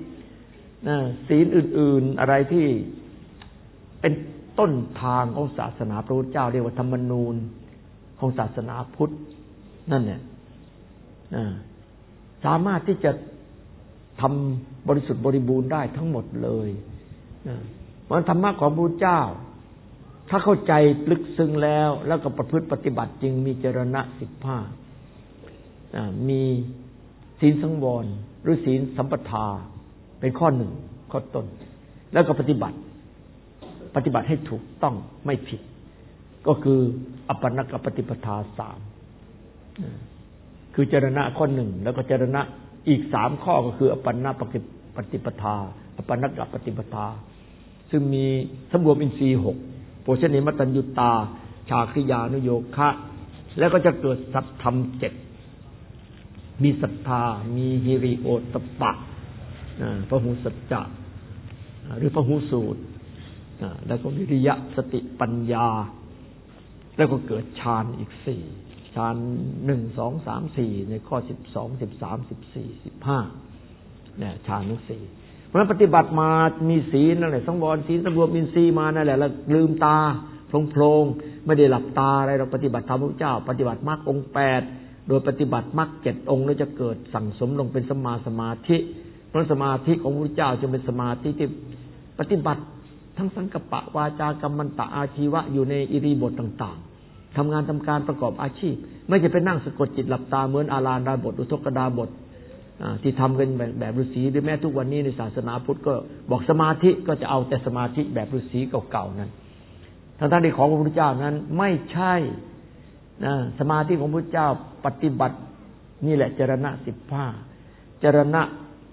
10ศีลอื่นๆอะไรที่เป็นต้นทางของศาสนาพระพุทธเจ้าเรียกว่าธรรมนูญของศาสนาพุทธนั่นเนี่ยสามารถที่จะทำบริสุทธิ์บริบูรณ์ได้ทั้งหมดเลยเพราะธรรมะของพระพุทธเจ้าถ้าเข้าใจลึกซึ้งแล้วก็ประพฤติปฏิบัติจริงมีจรณะ15มีศีลสังวรหรือศีลสัมปทาเป็นข้อหนึ่งข้อต้นแล้วก็ปฏิบัติให้ถูกต้องไม่ผิดก็คืออัปปนกปฏิปทา3คือจรณะข้อ1แล้วก็จรณะอีก3ข้อก็คืออัปปนปฏิปทาอัปปนกปฏิปทาซึ่งมีสำรวมอินทรีย์6โภชเนมัตตัญญูตาชาคริยานุโยคะแล้วก็จะเกิดสัตธรรม7มีศรัทธามีหิริโอตตัปปะพหุสัจจะหรือพหุสูตรแล้วก็วิริยะสติปัญญาแล้วก็เกิดฌานอีก4ฌาน1 2 3 4ในข้อ12 13 14 15เนี่ยฌานทั้ง4เพราะฉะนั้นปฏิบัติมามีศีลนั่นแหละสังวรศีลสำรวมอินทรีย์มานั่นแหละแล้วลืมตาโพลงๆไม่ได้หลับตาอะไรเราปฏิบัติธรรมพระพุทธเจ้าปฏิบัติมรรคองค์8 โดยปฏิบัติมรรค7 องค์แล้วจะเกิดสั่งสมลงเป็นสัมมาสมาธิเพราะสมาธิของพระพุทธเจ้าจะเป็นสมาธิที่ปฏิบัติทั้งสังกัปปะวาจากัมมันตะอาชีวะอยู่ในอิริยาบถต่างๆทำงานทำการประกอบอาชีพไม่จะไปนั่งสะกดจิตหลับตาเหมือนอาราณดาบทอุทกดาบทที่ทำกันแบบฤาษีหรือแม้ทุกวันนี้ในศาสนาพุทธก็บอกสมาธิก็จะเอาแต่สมาธิแบบฤาษีเก่าๆนั้นทั้งที่ของพระพุทธเจ้านั้นไม่ใช่สมาธิของพระพุทธเจ้าปฏิบัตินี่แหละจรณะ15จรณะ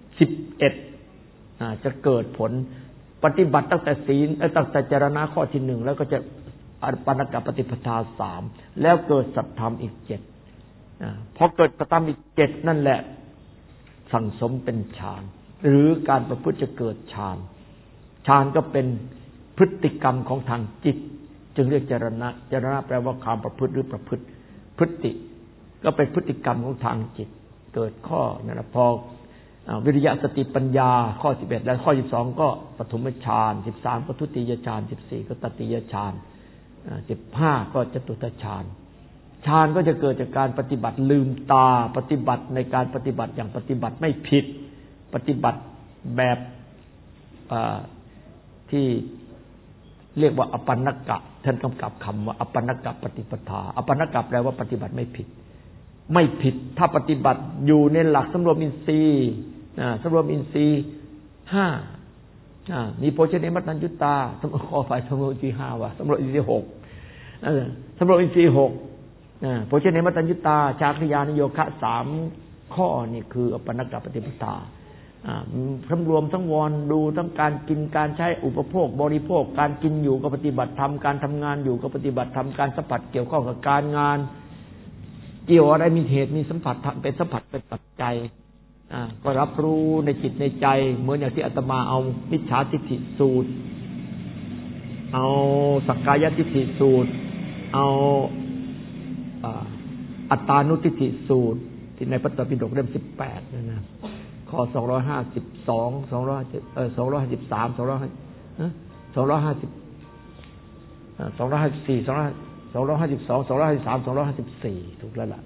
11จะเกิดผลปฏิบัติตั้งแต่ศีลตั้งแต่จรณะข้อที่1แล้วก็จะปานกปฏิปทา3แล้วเกิดสัทธรรมอีก7พอเกิดสัทธรรมอีก7นั่นแหละสั่งสมเป็นฌานหรือการประพฤติจะเกิดฌานก็เป็นพฤติกรรมของทางจิตจึงเรียกจรณะแปลว่าความประพฤติหรือประพฤติพฤติก็เป็นพฤติกรรมของทางจิตเกิดข้อนั่นแหละพอวิริยะสติปัญญาข้อ11และข้อ12ก็ปฐมฌาน13ก็ทุติยฌาน14ก็ตติยฌาน15ก็จตุตฌานฌานก็จะเกิดจากการปฏิบัติลืมตาปฏิบัติในการปฏิบัติอย่างปฏิบัติไม่ผิดปฏิบัติแบบที่เรียกว่าอปันนกะท่านกำกับคำว่าอปันนกะปฏิปทาอปันนกะแปลว่าปฏิบัติไม่ผิดถ้าปฏิบัติอยู่ในหลักสำรวมอินทรีย์สำรวมอินทรีย์5มีโภชเนมัตตัญญุตาขอฝ่ายสำรวมอินทรีย์5ว่ะสำรวมอินทรีย์6สำรวมอินทรีย์6โภชเนมัตตัญญุตาชาคริยานโยคะ3ข้อนี่คืออปันนกะปฏิปทาสำรวมทั้งวรดูทั้งการกินการใช้อุปโภคบริโภคการกินอยู่ก็ปฏิบัติธรรมการทำงานอยู่ก็ปฏิบัติธรรมการสัมผัสเกี่ยวข้องกับการงานเกี่ยวอะไรมีเหตุมีสัมผัสเป็นสัมผัสเป็นปัจจัยก็รับรู้ในจิตในใจเหมือนอย่างที่อาตมาเอามิจฉาทิฏฐิสูตรเอาสักกายทิฏฐิสูตรเอาอัตตานุทิฏฐิสูตรที่ในพระไตรปิฎกเล่ม18นั่นนะข้อ252 253 254 ถูกแล้วล่ะ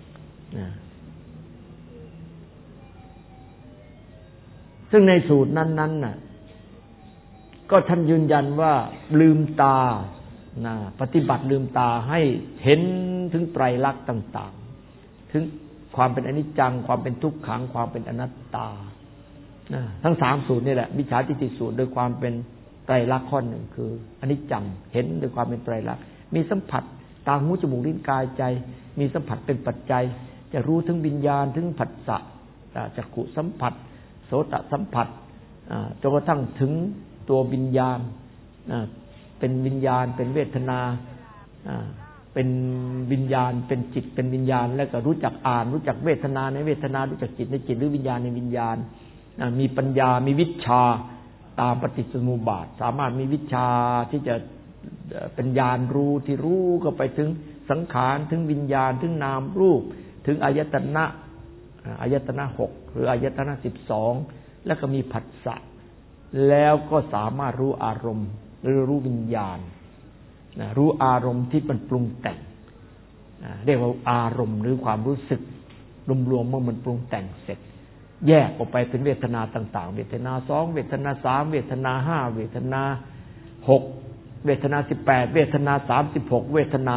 ซึ่งในสูตรนั้นน่ะก็ท่านยืนยันว่าลืมตาปฏิบัติลืมตาให้เห็นถึงไตรลักษณ์ต่างๆถึงความเป็นอนิจจังความเป็นทุกขังความเป็นอนัตตาทั้ง3สูตรนี่แหละมิจฉาทิฏฐิสูตรโดยความเป็นไตรลักษณ์ข้อหนึ่งคืออนิจจังเห็นโดยความเป็นไตรลักษณ์มีสัมผัสตาหูจมูกลิ้นกายใจมีสัมผัสเป็นปัจจัยจะรู้ถึงวิญญาณถึงผัสสะจักขุสัมผัสโสตสัมผัสจนกระทั่งถึงตัววิญญาณเป็นวิญญาณเป็นเวทนาเป็นวิญญาณเป็นจิตเป็นวิญญาณแล้วก็รู้จักอ่านรู้จักเวทนาในเวทนารู้จักจิตในจิตหรือวิญญาณในวิญญาณมีปัญญามีวิชชาตามปฏิจจสมุปบาทสามารถมีวิชชาที่จะเป็นญาณรู้ที่รู้ก็ไปถึงสังขารถึงวิญญาณถึงนามรูปถึงอายตนะ6หรืออายตนะ12แล้วก็มีผัสสะแล้วก็สามารถรู้อารมณ์หรือรู้วิญญาณรู้อารมณ์ที่มันปรุงแต่งเรียกว่าอารมณ์หรือความรู้สึกรวมๆเมื่อมันปรุงแต่งเสร็จแยกออกไปเป็นเวทนาต่างๆเวทนา2เวทนา3เวทนา5เวทนา6เวทนา18เวทนา36เวทนา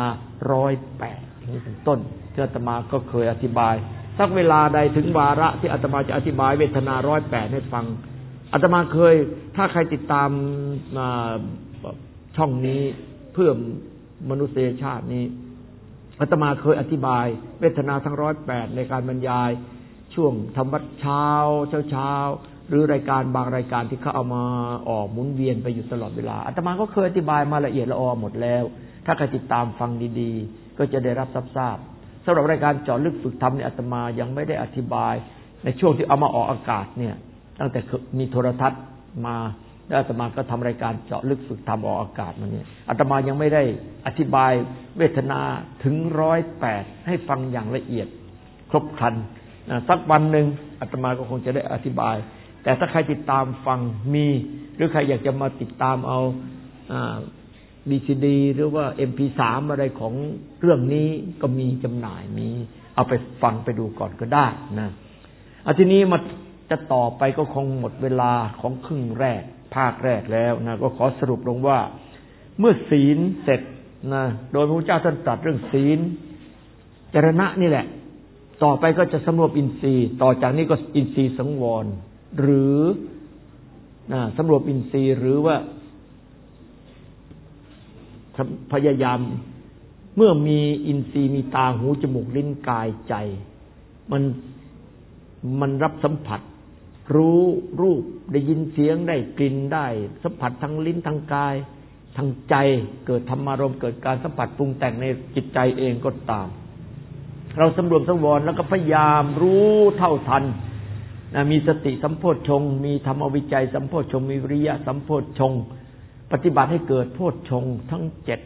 108อย่างนี้เป็นต้นที่อาตมาก็เคยอธิบายสักเวลาใดถึงวาระที่อาตมาจะอธิบายเวทนา108ให้ฟังอาตมาเคยถ้าใครติดตามช่องนี้เพื่อมนุษยชาตินี้อาตมาเคยอธิบายเวทนาทั้ง108ในการบรรยายช่วงธรรมวัดเช้าหรือรายการบางรายการที่เขาเอามาออกหมุนเวียนไปอยู่ตลอดเวลาอาตมาก็เคยอธิบายมาละเอียดละออหมดแล้วถ้าใครติดตามฟังดีๆก็จะได้รับทราบสำหรับรายการเจาะลึกฝึกธรรมเนี่ยอาตมายังไม่ได้อธิบายในช่วงที่เอามาออกอากาศเนี่ยตั้งแต่มีโทรทัศน์มาแล้วอาตมาก็ทำรายการเจาะลึกฝึกธรรมออกอากาศมาเนี่ยอาตมายังไม่ได้อธิบายเวทนาถึง108ให้ฟังอย่างละเอียดครบครันสักวันหนึ่งอาตมาก็คงจะได้อธิบายแต่ถ้าใครติดตามฟังมีหรือใครอยากจะมาติดตามเอา VCD หรือว่า MP3 อะไรของเรื่องนี้ก็มีจำหน่ายมีเอาไปฟังไปดูก่อนก็ได้นะทีนี้มาจะต่อไปก็คงหมดเวลาของครึ่งแรกภาคแรกแล้วนะก็ขอสรุปลงว่าเมื่อศีลเสร็จนะโดยพระพุทธเจ้าท่านตรัสเรื่องศีลจรณะนี่แหละต่อไปก็จะสำรวมอินทรีย์ต่อจากนี้ก็อินทรีย์สังวรหรือสำรวมอินทรีย์หรือว่าพยายามเมื่อมีอินทรีย์มีตาหูจมูกลิ้นกายใจมันรับสัมผัสรู้รูปได้ยินเสียงได้กลิ่นได้สัมผัสทางลิ้นทางกายทางใจเกิดธรรมารมณ์เกิดการสัมผัสปรุงแต่งในจิตใจเองก็ตามเราสำรวมสังวรแล้วก็พยายามรู้เท่าทันมีสติสัมโพชฌงค์มีธรรมวิจัยสัมโพชฌงค์มีวิริยะสัมโพชฌงค์ปฏิบัติให้เกิดโพชฌงค์ทั้ง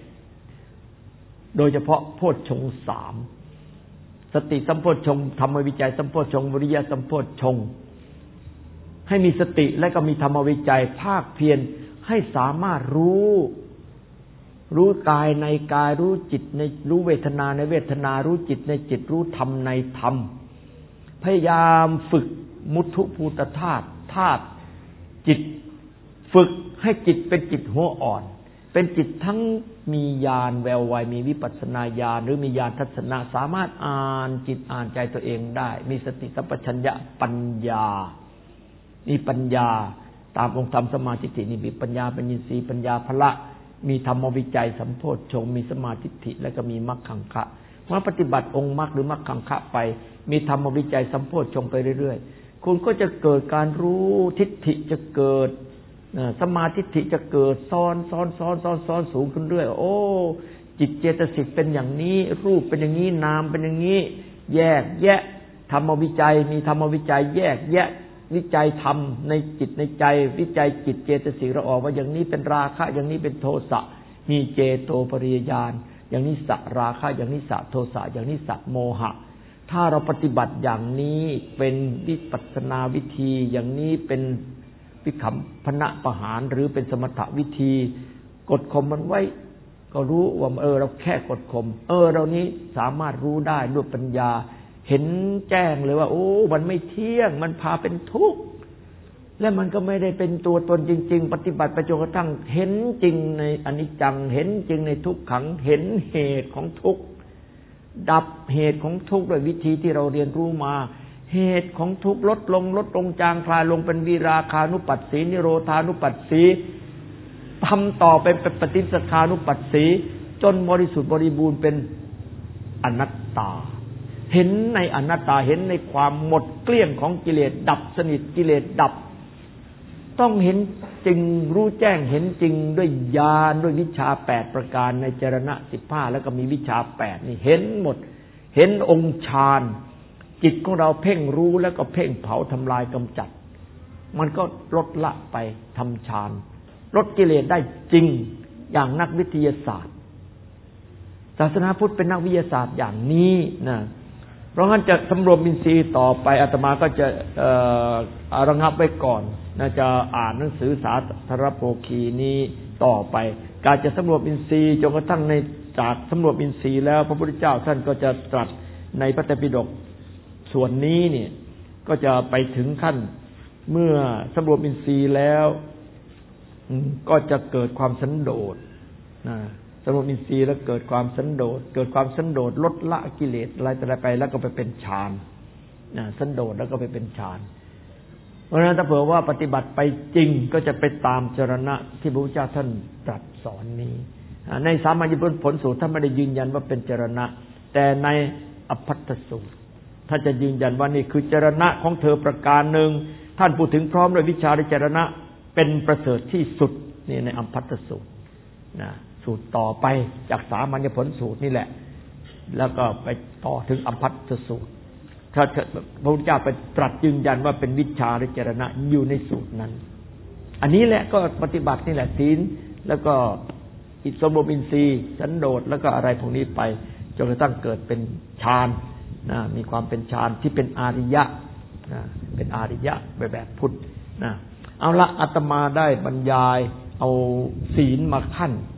7โดยเฉพาะโพชฌงค์3สติสัมโพชฌงค์ธรรมวิจัยสัมโพชฌงค์วิริยะสัมโพชฌงค์ให้มีสติและก็มีธรรมวิจัยภาคเพียรให้สามารถรู้กายในกายรู้จิตในรู้เวทนาในเวทนารู้จิตในจิตรู้ธรรมในธรรมพยายามฝึกมุทุภูตธาตุจิตฝึกให้จิตเป็นจิตหัวอ่อนเป็นจิตทั้งมีญาณแววไวมีวิปัสสนาญาณหรือมีญาณทัศนะสามารถอ่านจิตอ่านใจตัวเองได้มีสติสัมปชัญญะปัญญามีปัญญาตามองค์ธรรมสมาธิฏฐินี่มีปัญญาเป็นอินทรีย์ปัญญาพละมีธรรมวิจัยสัมโพชฌงค์มีสมาธิฏฐิและก็มีมรรคขังคะเมื่อปฏิบัติองค์มรรคหรือมรรคขังคะไปมีธรรมวิจัยสัมโพชฌงค์ไปเรื่อยๆคุณก็จะเกิดการรู้ทิฏฐิจะเกิดสมาธิฏฐิจะเกิดซ้อนสูงขึ้นเรื่อยโอ้จิตเจตสิกเป็นอย่างนี้รูปเป็นอย่างนี้นามเป็นอย่างนี้แยกแยะธรรมวิจัยมีธรรมวิจัยแยกแยะวิจัยธรรมในจิตในใจวิจัยจิตเจตสิกเราออกว่าอย่างนี้เป็นราคะอย่างนี้เป็นโทสะมีเจโตปริยญาณอย่างนี้สะราคะอย่างนี้สะโทสะอย่างนี้สะโมหะถ้าเราปฏิบัติอย่างนี้เป็นวิปัสสนาวิธีอย่างนี้เป็นวิคัมภนะปหารหรือเป็นสมถะวิธีกดข่มมันไว้ก็รู้ว่าเราแค่กดข่มเรานี้สามารถรู้ได้ด้วยปัญญาเห็นแจ้งเลยว่าโอ้มันไม่เที่ยงมันพาเป็นทุกข์และมันก็ไม่ได้เป็นตัวตนจริงๆปฏิบัติไปจนกระทั่งเห็นจริงในอนิจจังเห็นจริงในทุกขังเห็นเหตุของทุกข์ดับเหตุของทุกข์ด้วยวิธีที่เราเรียนรู้มาเหตุของทุกข์ลดลงจางคลายลงเป็นวิราคานุปัสสีนิโรธานุปัสสีทำต่อเป็นปฏิสัทธานุปัสสีจนบริสุทธิ์บริบูรณ์เป็นอนัตตาเห็นในอนัตตาเห็นในความหมดเกลี้ยงของกิเลสดับสนิทกิเลสดับต้องเห็นจริงรู้แจ้งเห็นจริงด้วยญาณด้วยวิชา8ประการในจรณะ15แล้วก็มีวิชา8นี่เห็นหมดเห็นองค์ฌานจิตของเราเพ่งรู้แล้วก็เพ่งเผาทำลายกำจัดมันก็ลดละไปทำฌานลดกิเลสได้จริงอย่างนักวิทยาศาสตร์ศาสนาพุทธเป็นนักวิทยาศาสตร์อย่างนี้นะเพราะงั้นจะสำรวมอินทรีย์ต่อไปอาตมาก็จะระงับไว้ก่อนนะจะอ่านหนังสือสาธารโภคีนี้ต่อไปการจะสำรวมอินทรีย์จนกระทั่งในจากสำรวมอินทรีย์แล้วพระพุทธเจ้าท่านก็จะตรัสในพระไตรปิฎกส่วนนี้เนี่ยก็จะไปถึงขั้นเมื่อสำรวมอินทรีย์แล้วก็จะเกิดความสันโดษสำรวมอินทรีย์แล้วเกิดความสันโดษลดละกิเลสอะไรต่ออะไรไปแล้วก็ไปเป็นฌานสันโดษแล้วก็ไปเป็นฌานเพราะฉะนั้นถ้าเผื่อว่าปฏิบัติไปจริงก็จะไปตามจรณะที่พระพุทธเจ้าท่านตรัสสอนนี้ในสามัญญผลสูตรท่านไม่ได้ยืนยันว่าเป็นจรณะแต่ในอภัตตสูตรถ้าจะยืนยันว่านี่คือจรณะของเธอประการหนึ่งท่านพูดถึงพร้อมด้วยวิชาและจรณะเป็นประเสริฐที่สุดนี่ในอภัตตสูตรสูตรต่อไปจากสามัญญผลสูตรนี่แหละแล้วก็ไปต่อถึงอภัตตสูตรถ้าพระพุทธเจ้าไปตรัสยืนยันว่าเป็นวิชาและจรณะอยู่ในสูตรนั้นอันนี้แหละก็ปฏิบัตินี่แหละศีลแล้วก็อิสรวมอินทรีย์สันโดษแล้วก็อะไรพวกนี้ไปจนกระทั่งเกิดเป็นฌานมีความเป็นฌานที่เป็นอาริยะเป็นอาริยะแบบพุทธเอาละอาตมาได้บรรยายเอาศีลมาขั้น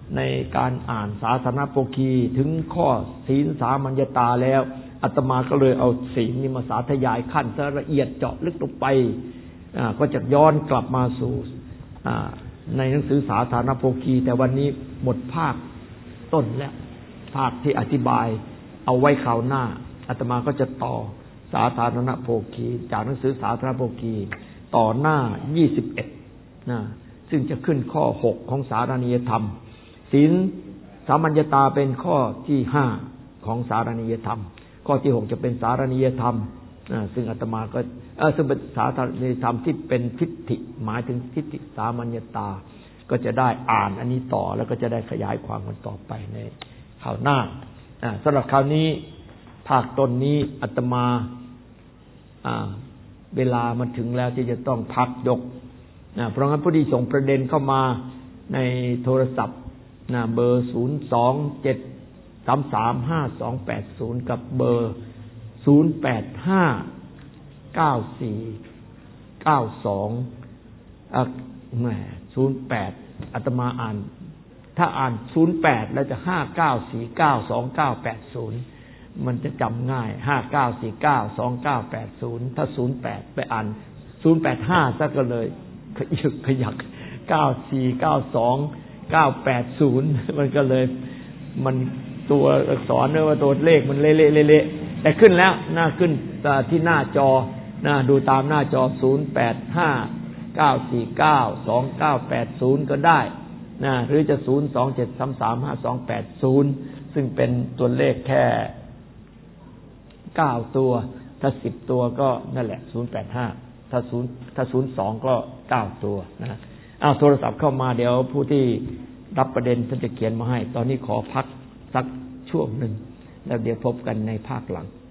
ในการอ่านสาธารณโภคีถึงข้อศีลสามัญญตาแล้วอาตมาก็เลยเอาศีลนี้มาสาธยายขั้นละเอียดเจาะลึกลงไปก็จะย้อนกลับมาสู่ในหนังสือสาธารณโภคีแต่วันนี้หมดภาคต้นแล้วภาคที่อธิบายเอาไว้คราวหน้าอาตมาก็จะต่อสาธารณโภคีจากหนังสือสาธารณโภคีต่อหน้า21นะซึ่งจะขึ้นข้อ6ของสารณียธรรมศีลสามัญญตาเป็นข้อที่5ของสารณียธรรมข้อที่6จะเป็นสารณียธรรมซึ่งอาตมาก็ซึ่งเป็นสาธารณียธรรมที่เป็นทิฏฐิหมายถึงทิฏฐิสามัญญตาก็จะได้อ่านอันนี้ต่อแล้วก็จะได้ขยายความกันต่อไปในคราวหน้าสำหรับคราวนี้ภาคต้นนี้อาตมาเวลามันถึงแล้วที่จะต้องพักยกเพราะงั้นผู้ที่ส่งประเด็นเข้ามาในโทรศัพท์เบอร์027335280กับเบอร์08594928อาตมาอ่านถ้าอ่าน08แล้วจะ59492980มันจะจำง่าย59492980ถ้า08ไปอ่าน085ซะก็เลยขยัก9492 มันก็เลยมันตัวอักษรหรือว่าตัวเลขมันเละๆๆแต่ขึ้นแล้วหน้าขึ้นที่หน้าจอดูตามหน้าจอ0859492980ก็ได้หรือจะ027335280ซึ่งเป็นตัวเลขแค่9ตัวถ้า10ตัวก็นั่นแหละ085ถ้า02ก็9ตัวนะโทรศัพท์เข้ามาเดี๋ยวผู้ที่รับประเด็นท่านจะเขียนมาให้ตอนนี้ขอพักสักช่วงหนึ่งแล้วเดี๋ยวพบกันในภาคหลัง